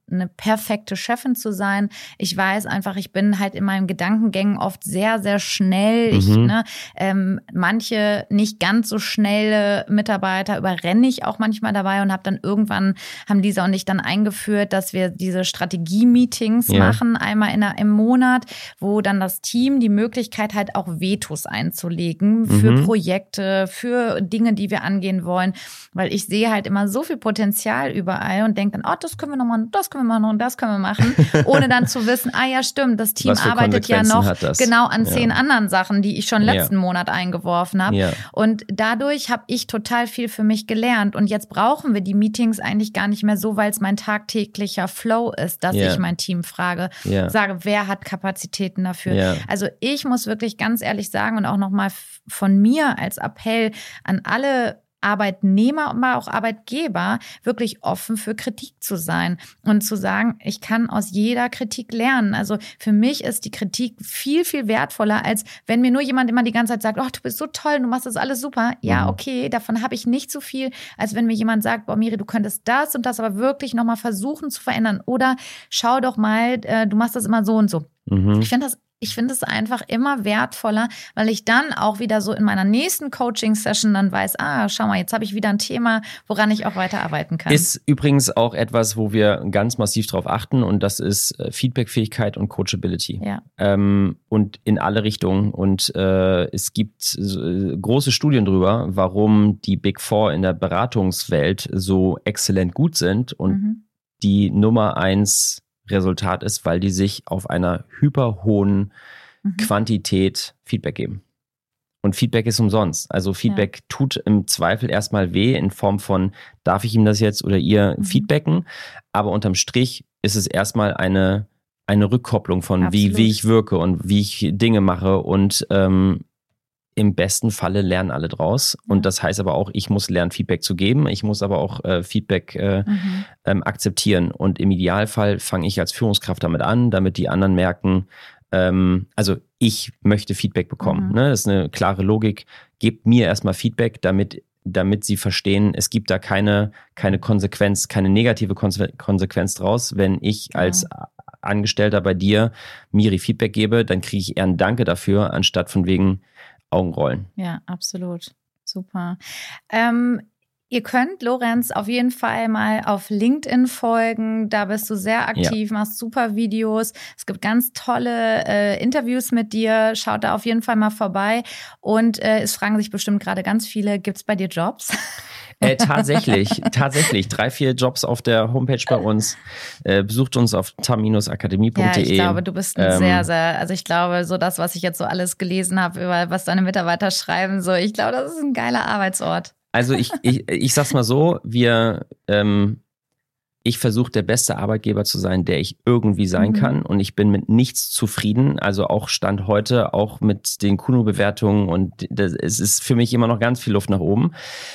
eine perfekte Chefin zu sein. Ich weiß einfach, ich bin halt in meinen Gedankengängen oft sehr, sehr schnell. Mhm. Ich, ne, ähm, manche nicht ganz so schnelle Mitarbeiter überrenne ich auch manchmal dabei und habe dann irgendwann, haben Lisa und ich dann eingeführt, dass wir diese Strategie-Meetings ja. machen, einmal in der, im Monat, wo dann das Team die Möglichkeit hat, auch Vetos einzulegen für mhm. Projekte, für Dinge, die wir angehen wollen. Weil ich sehe halt immer so viel Potenzial überall und denke dann, oh, das können wir noch machen, das können wir machen und das können wir machen, ohne dann zu wissen, ah ja, stimmt, das Team arbeitet ja noch genau an ja. zehn anderen Sachen, die ich schon letzten ja. Monat eingeworfen habe. Ja. Und dadurch habe ich total viel für mich gelernt. Und jetzt brauchen wir die Meetings eigentlich gar nicht mehr so, weil es mein tagtäglicher Flow ist, dass ja. ich mein Team frage, ja. sage, wer hat Kapazitäten dafür. Ja. Also ich muss wirklich ganz ehrlich sagen und auch nochmal von mir als Appell an alle Arbeitnehmer, aber auch Arbeitgeber, wirklich offen für Kritik zu sein und zu sagen, ich kann aus jeder Kritik lernen. Also für mich ist die Kritik viel, viel wertvoller, als wenn mir nur jemand immer die ganze Zeit sagt, oh, du bist so toll, du machst das alles super. Ja, mhm. okay, davon habe ich nicht so viel, als wenn mir jemand sagt, boah, Miri, du könntest das und das aber wirklich nochmal versuchen zu verändern. Oder schau doch mal, äh, du machst das immer so und so. Mhm. Ich finde das Ich finde es einfach immer wertvoller, weil ich dann auch wieder so in meiner nächsten Coaching-Session dann weiß, ah, schau mal, jetzt habe ich wieder ein Thema, woran ich auch weiterarbeiten kann. Ist übrigens auch etwas, wo wir ganz massiv drauf achten und das ist Feedbackfähigkeit und Coachability. Ja. Ähm, und in alle Richtungen. Und äh, es gibt äh, große Studien drüber, warum die Big Four in der Beratungswelt so exzellent gut sind und Mhm. die Nummer eins Resultat ist, weil die sich auf einer hyperhohen Mhm. Quantität Feedback geben. Und Feedback ist umsonst. Also Feedback Ja. tut im Zweifel erstmal weh in Form von, darf ich ihm das jetzt oder ihr Mhm. feedbacken? Aber unterm Strich ist es erstmal eine, eine Rückkopplung von, wie, Absolut. wie ich wirke und wie ich Dinge mache. Und ähm, im besten Falle lernen alle draus. Ja. Und das heißt aber auch, ich muss lernen, Feedback zu geben. Ich muss aber auch äh, Feedback äh, Mhm. ähm, akzeptieren. Und im Idealfall fange ich als Führungskraft damit an, damit die anderen merken, ähm, also ich möchte Feedback bekommen. Mhm. Ne? Das ist eine klare Logik. Gebt mir erstmal Feedback, damit, damit sie verstehen, es gibt da keine, keine Konsequenz, keine negative Konse- Konsequenz draus. Wenn ich Genau. als Angestellter bei dir Miri Feedback gebe, dann kriege ich eher ein Danke dafür, anstatt von wegen Augenrollen. Ja, absolut. Super. Ähm, ihr könnt Lorenz auf jeden Fall mal auf LinkedIn folgen. Da bist du sehr aktiv, ja. Machst super Videos. Es gibt ganz tolle äh, Interviews mit dir. Schaut da auf jeden Fall mal vorbei. Und äh, es fragen sich bestimmt gerade ganz viele, gibt es bei dir Jobs? Äh, tatsächlich, tatsächlich. Drei, vier Jobs auf der Homepage bei uns. Äh, besucht uns auf tam akademie punkt de. Ja, ich glaube, du bist ein ähm, sehr, sehr, also ich glaube, so das, was ich jetzt so alles gelesen habe, über was deine Mitarbeiter schreiben, so, ich glaube, das ist ein geiler Arbeitsort. Also ich, ich, ich sag's mal so, wir, ähm, ich versuche der beste Arbeitgeber zu sein, der ich irgendwie sein mhm. kann und ich bin mit nichts zufrieden, also auch Stand heute, auch mit den Kununu-Bewertungen und das, es ist für mich immer noch ganz viel Luft nach oben.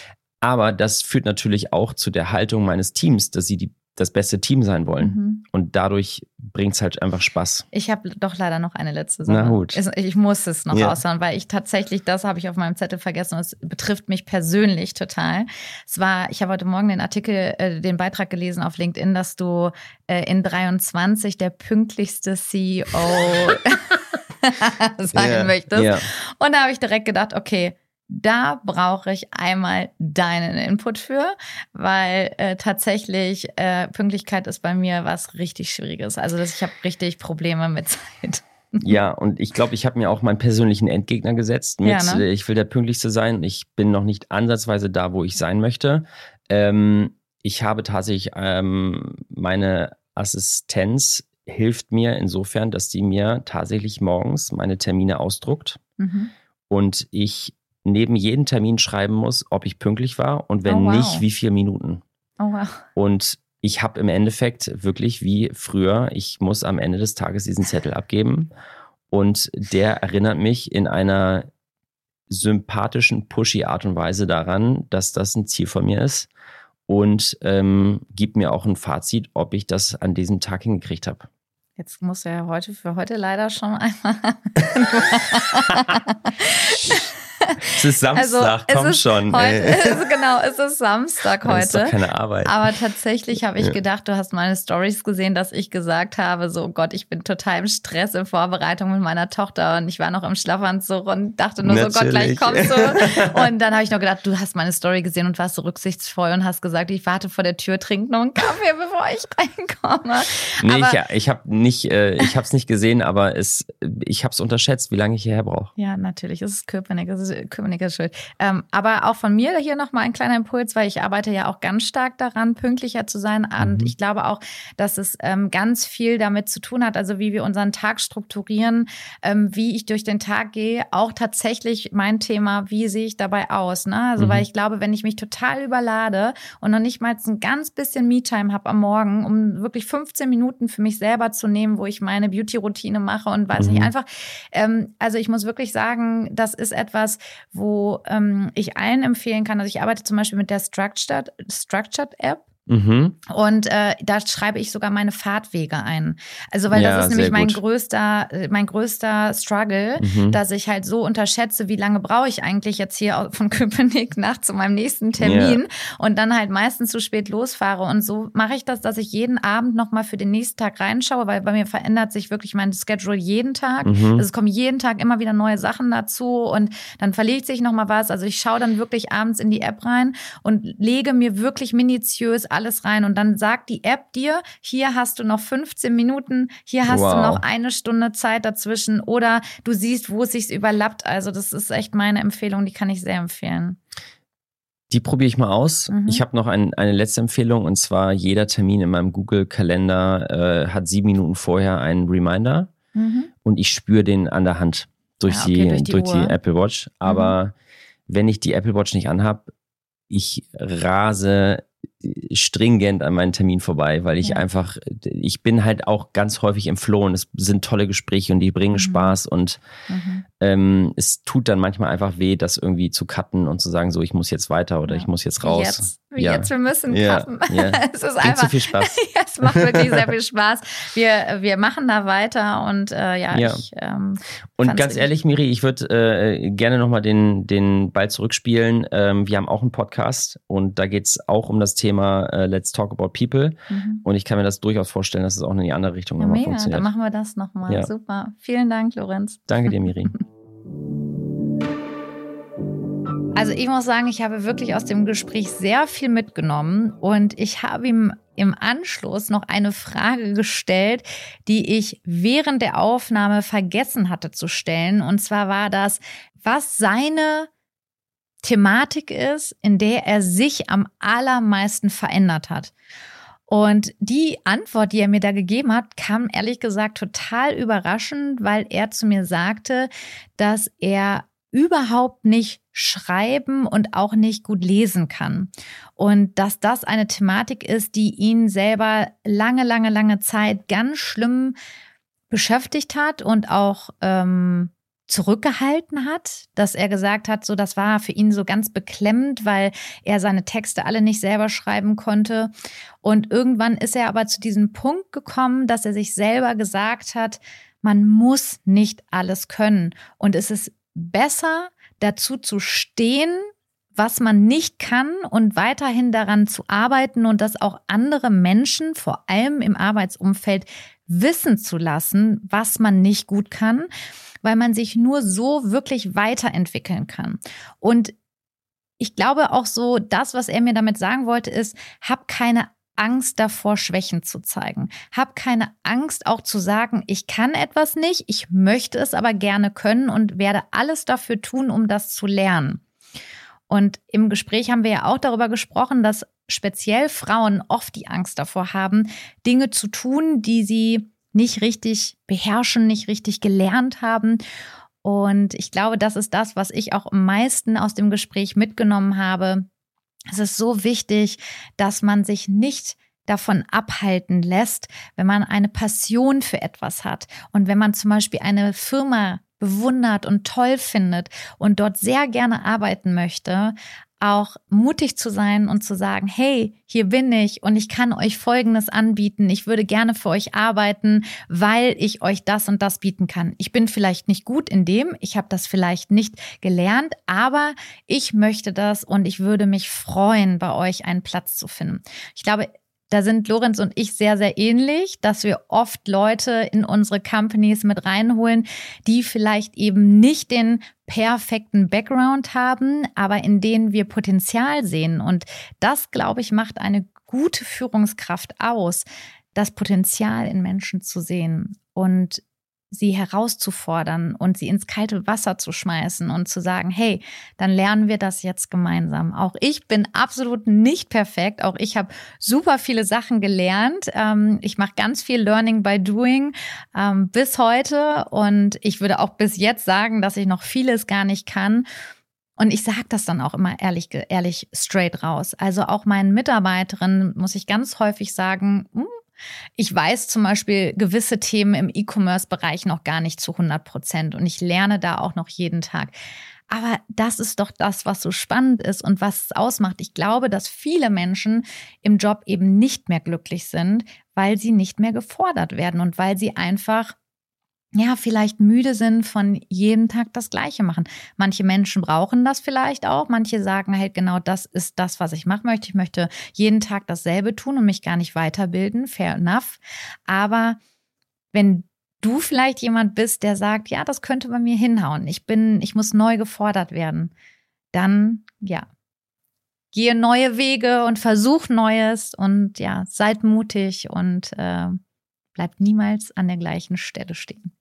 Aber das führt natürlich auch zu der Haltung meines Teams, dass sie die, das beste Team sein wollen. Mhm. Und dadurch bringt es halt einfach Spaß. Ich habe doch leider noch eine letzte Sache. Na gut. Ich muss es noch ja. raushauen, weil ich tatsächlich, das habe ich auf meinem Zettel vergessen und es betrifft mich persönlich total. Es war, ich habe heute Morgen den Artikel, äh, den Beitrag gelesen auf LinkedIn, dass du äh, in dreiundzwanzig der pünktlichste C E O sein yeah. möchtest. Yeah. Und da habe ich direkt gedacht, okay, da brauche ich einmal deinen Input für, weil äh, tatsächlich äh, Pünktlichkeit ist bei mir was richtig Schwieriges. Also dass ich habe richtig Probleme mit Zeit. Ja, und ich glaube, ich habe mir auch meinen persönlichen Endgegner gesetzt. Mit, ja, ne? Ich will der Pünktlichste sein. Ich bin noch nicht ansatzweise da, wo ich sein möchte. Ähm, ich habe tatsächlich ähm, meine Assistenz hilft mir insofern, dass die mir tatsächlich morgens meine Termine ausdruckt mhm. und ich neben jeden Termin schreiben muss, ob ich pünktlich war und wenn oh, wow. nicht, wie viele Minuten. Oh, wow. Und ich habe im Endeffekt wirklich wie früher, ich muss am Ende des Tages diesen Zettel abgeben und der erinnert mich in einer sympathischen, pushy Art und Weise daran, dass das ein Ziel von mir ist und ähm, gibt mir auch ein Fazit, ob ich das an diesem Tag hingekriegt habe. Jetzt muss er ja heute für heute leider schon einmal. Es ist Samstag, also, komm es ist schon. Heute, es ist, genau, es ist Samstag heute. Das ist doch keine Arbeit. Aber tatsächlich habe ich ja. gedacht, du hast meine Stories gesehen, dass ich gesagt habe, so Gott, ich bin total im Stress in Vorbereitung mit meiner Tochter und ich war noch im Schlafanzug und dachte nur Natürlich. so, Gott, gleich kommst du. Und dann habe ich noch gedacht, du hast meine Story gesehen und warst so rücksichtsvoll und hast gesagt, ich warte vor der Tür, trink noch einen Kaffee, bevor ich reinkomme. Nee, aber, ich, ich habe nicht, äh, ich habe es nicht gesehen, aber es, ich habe es unterschätzt, wie lange ich hierher brauche. Ja, natürlich, es ist Köpenick, es ist Köpenickers Schuld. Ähm, aber auch von mir hier nochmal ein kleiner Impuls, weil ich arbeite ja auch ganz stark daran, pünktlicher zu sein. Und mhm. ich glaube auch, dass es ähm, ganz viel damit zu tun hat, also wie wir unseren Tag strukturieren, ähm, wie ich durch den Tag gehe. Auch tatsächlich mein Thema, wie sehe ich dabei aus? Ne? Also mhm. weil ich glaube, wenn ich mich total überlade und noch nicht mal ein ganz bisschen Me-Time habe am Morgen, um wirklich fünfzehn Minuten für mich selber zu nehmen, wo ich meine Beauty-Routine mache und weiß mhm. nicht, einfach, ähm, also ich muss wirklich sagen, das ist etwas, wo ähm, ich allen empfehlen kann. Also ich arbeite zum Beispiel mit der Structured, Structured App. Mhm. Und äh, da schreibe ich sogar meine Fahrtwege ein. Also weil ja, das ist nämlich mein größter, mein größter Struggle, mhm. dass ich halt so unterschätze, wie lange brauche ich eigentlich jetzt hier von Köpenick nach zu meinem nächsten Termin ja. und dann halt meistens zu spät losfahre. Und so mache ich das, dass ich jeden Abend nochmal für den nächsten Tag reinschaue, weil bei mir verändert sich wirklich mein Schedule jeden Tag. Mhm. Also es kommen jeden Tag immer wieder neue Sachen dazu und dann verlegt sich nochmal was. Also ich schaue dann wirklich abends in die App rein und lege mir wirklich minutiös alles rein und dann sagt die App dir, hier hast du noch fünfzehn Minuten, hier hast wow. du noch eine Stunde Zeit dazwischen oder du siehst, wo es sich überlappt. Also das ist echt meine Empfehlung, die kann ich sehr empfehlen. Die probiere ich mal aus. Mhm. Ich habe noch ein, eine letzte Empfehlung und zwar jeder Termin in meinem Google-Kalender äh, hat sieben Minuten vorher einen Reminder mhm. und ich spüre den an der Hand durch, ja, okay, die, durch, die, durch die Apple Watch. Aber mhm. wenn ich die Apple Watch nicht anhab, ich rase stringent an meinen Termin vorbei, weil ich ja. einfach, ich bin halt auch ganz häufig im Flow und es sind tolle Gespräche und die bringen mhm. Spaß und mhm. ähm, es tut dann manchmal einfach weh, das irgendwie zu cutten und zu sagen, so ich muss jetzt weiter oder ja. ich muss jetzt raus. Wie jetzt, wie ja. jetzt wir müssen ja. cutten. Ja. Es ist Bringt einfach, so viel Spaß. Es macht wirklich sehr viel Spaß. Wir, wir machen da weiter und äh, ja, ja. ich ähm, Und ganz ehrlich, Miri, ich würde äh, gerne nochmal den, den Ball zurückspielen. Ähm, wir haben auch einen Podcast und da geht es auch um das Thema äh, Let's Talk About People. Mhm. Und ich kann mir das durchaus vorstellen, dass es auch in die andere Richtung ja, nochmal mega. funktioniert. Dann machen wir das nochmal. Ja. Super. Vielen Dank, Lorenz. Danke dir, Miri. Also ich muss sagen, ich habe wirklich aus dem Gespräch sehr viel mitgenommen und ich habe ihm im Anschluss noch eine Frage gestellt, die ich während der Aufnahme vergessen hatte zu stellen. Und zwar war das, was seine Thematik ist, in der er sich am allermeisten verändert hat. Und die Antwort, die er mir da gegeben hat, kam ehrlich gesagt total überraschend, weil er zu mir sagte, dass er überhaupt nicht schreiben und auch nicht gut lesen kann. Und dass das eine Thematik ist, die ihn selber lange, lange, lange Zeit ganz schlimm beschäftigt hat und auch ähm, zurückgehalten hat, dass er gesagt hat, so das war für ihn so ganz beklemmend, weil er seine Texte alle nicht selber schreiben konnte. Und irgendwann ist er aber zu diesem Punkt gekommen, dass er sich selber gesagt hat, man muss nicht alles können. Und es ist besser, dazu zu stehen, was man nicht kann und weiterhin daran zu arbeiten und das auch andere Menschen, vor allem im Arbeitsumfeld, wissen zu lassen, was man nicht gut kann, weil man sich nur so wirklich weiterentwickeln kann. Und ich glaube auch so, das, was er mir damit sagen wollte, ist, hab keine Angst davor, Schwächen zu zeigen. Hab keine Angst auch zu sagen, ich kann etwas nicht, ich möchte es aber gerne können und werde alles dafür tun, um das zu lernen. Und im Gespräch haben wir ja auch darüber gesprochen, dass speziell Frauen oft die Angst davor haben, Dinge zu tun, die sie nicht richtig beherrschen, nicht richtig gelernt haben. Und ich glaube, das ist das, was ich auch am meisten aus dem Gespräch mitgenommen habe. Es ist so wichtig, dass man sich nicht davon abhalten lässt, wenn man eine Passion für etwas hat. Und wenn man zum Beispiel eine Firma bewundert und toll findet und dort sehr gerne arbeiten möchte, auch mutig zu sein und zu sagen, hey, hier bin ich und ich kann euch Folgendes anbieten. Ich würde gerne für euch arbeiten, weil ich euch das und das bieten kann. Ich bin vielleicht nicht gut in dem, ich habe das vielleicht nicht gelernt, aber ich möchte das und ich würde mich freuen, bei euch einen Platz zu finden. Ich glaube, da sind Lorenz und ich sehr, sehr ähnlich, dass wir oft Leute in unsere Companies mit reinholen, die vielleicht eben nicht den perfekten Background haben, aber in denen wir Potenzial sehen. Und das, glaube ich, macht eine gute Führungskraft aus, das Potenzial in Menschen zu sehen und sie herauszufordern und sie ins kalte Wasser zu schmeißen und zu sagen, hey, dann lernen wir das jetzt gemeinsam. Auch ich bin absolut nicht perfekt. Auch ich habe super viele Sachen gelernt. Ich mache ganz viel Learning by Doing bis heute und ich würde auch bis jetzt sagen, dass ich noch vieles gar nicht kann. Und ich sage das dann auch immer ehrlich, ehrlich straight raus. Also auch meinen Mitarbeiterinnen muss ich ganz häufig sagen, ich weiß zum Beispiel gewisse Themen im E-Commerce-Bereich noch gar nicht zu hundert Prozent und ich lerne da auch noch jeden Tag. Aber das ist doch das, was so spannend ist und was es ausmacht. Ich glaube, dass viele Menschen im Job eben nicht mehr glücklich sind, weil sie nicht mehr gefordert werden und weil sie einfach ja, vielleicht müde sind von jeden Tag das Gleiche machen. Manche Menschen brauchen das vielleicht auch. Manche sagen halt genau, das ist das, was ich machen möchte. Ich möchte jeden Tag dasselbe tun und mich gar nicht weiterbilden. Fair enough. Aber wenn du vielleicht jemand bist, der sagt, ja, das könnte bei mir hinhauen. Ich bin, ich muss neu gefordert werden. Dann, ja, gehe neue Wege und versuch Neues und ja, seid mutig und äh, bleibt niemals an der gleichen Stelle stehen.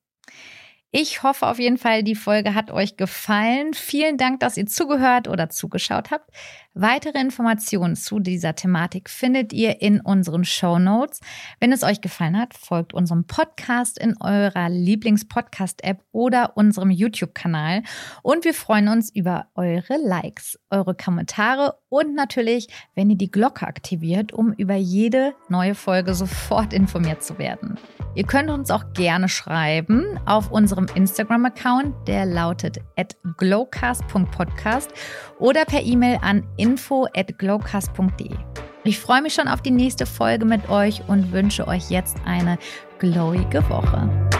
Ich hoffe auf jeden Fall, die Folge hat euch gefallen. Vielen Dank, dass ihr zugehört oder zugeschaut habt. Weitere Informationen zu dieser Thematik findet ihr in unseren Shownotes. Wenn es euch gefallen hat, folgt unserem Podcast in eurer Lieblings-Podcast-App oder unserem YouTube-Kanal. Und wir freuen uns über eure Likes, eure Kommentare und natürlich, wenn ihr die Glocke aktiviert, um über jede neue Folge sofort informiert zu werden. Ihr könnt uns auch gerne schreiben auf unserem Instagram-Account, der lautet at glowcast punkt podcast oder per E-Mail an info at glowcast punkt de. Ich freue mich schon auf die nächste Folge mit euch und wünsche euch jetzt eine glowige Woche.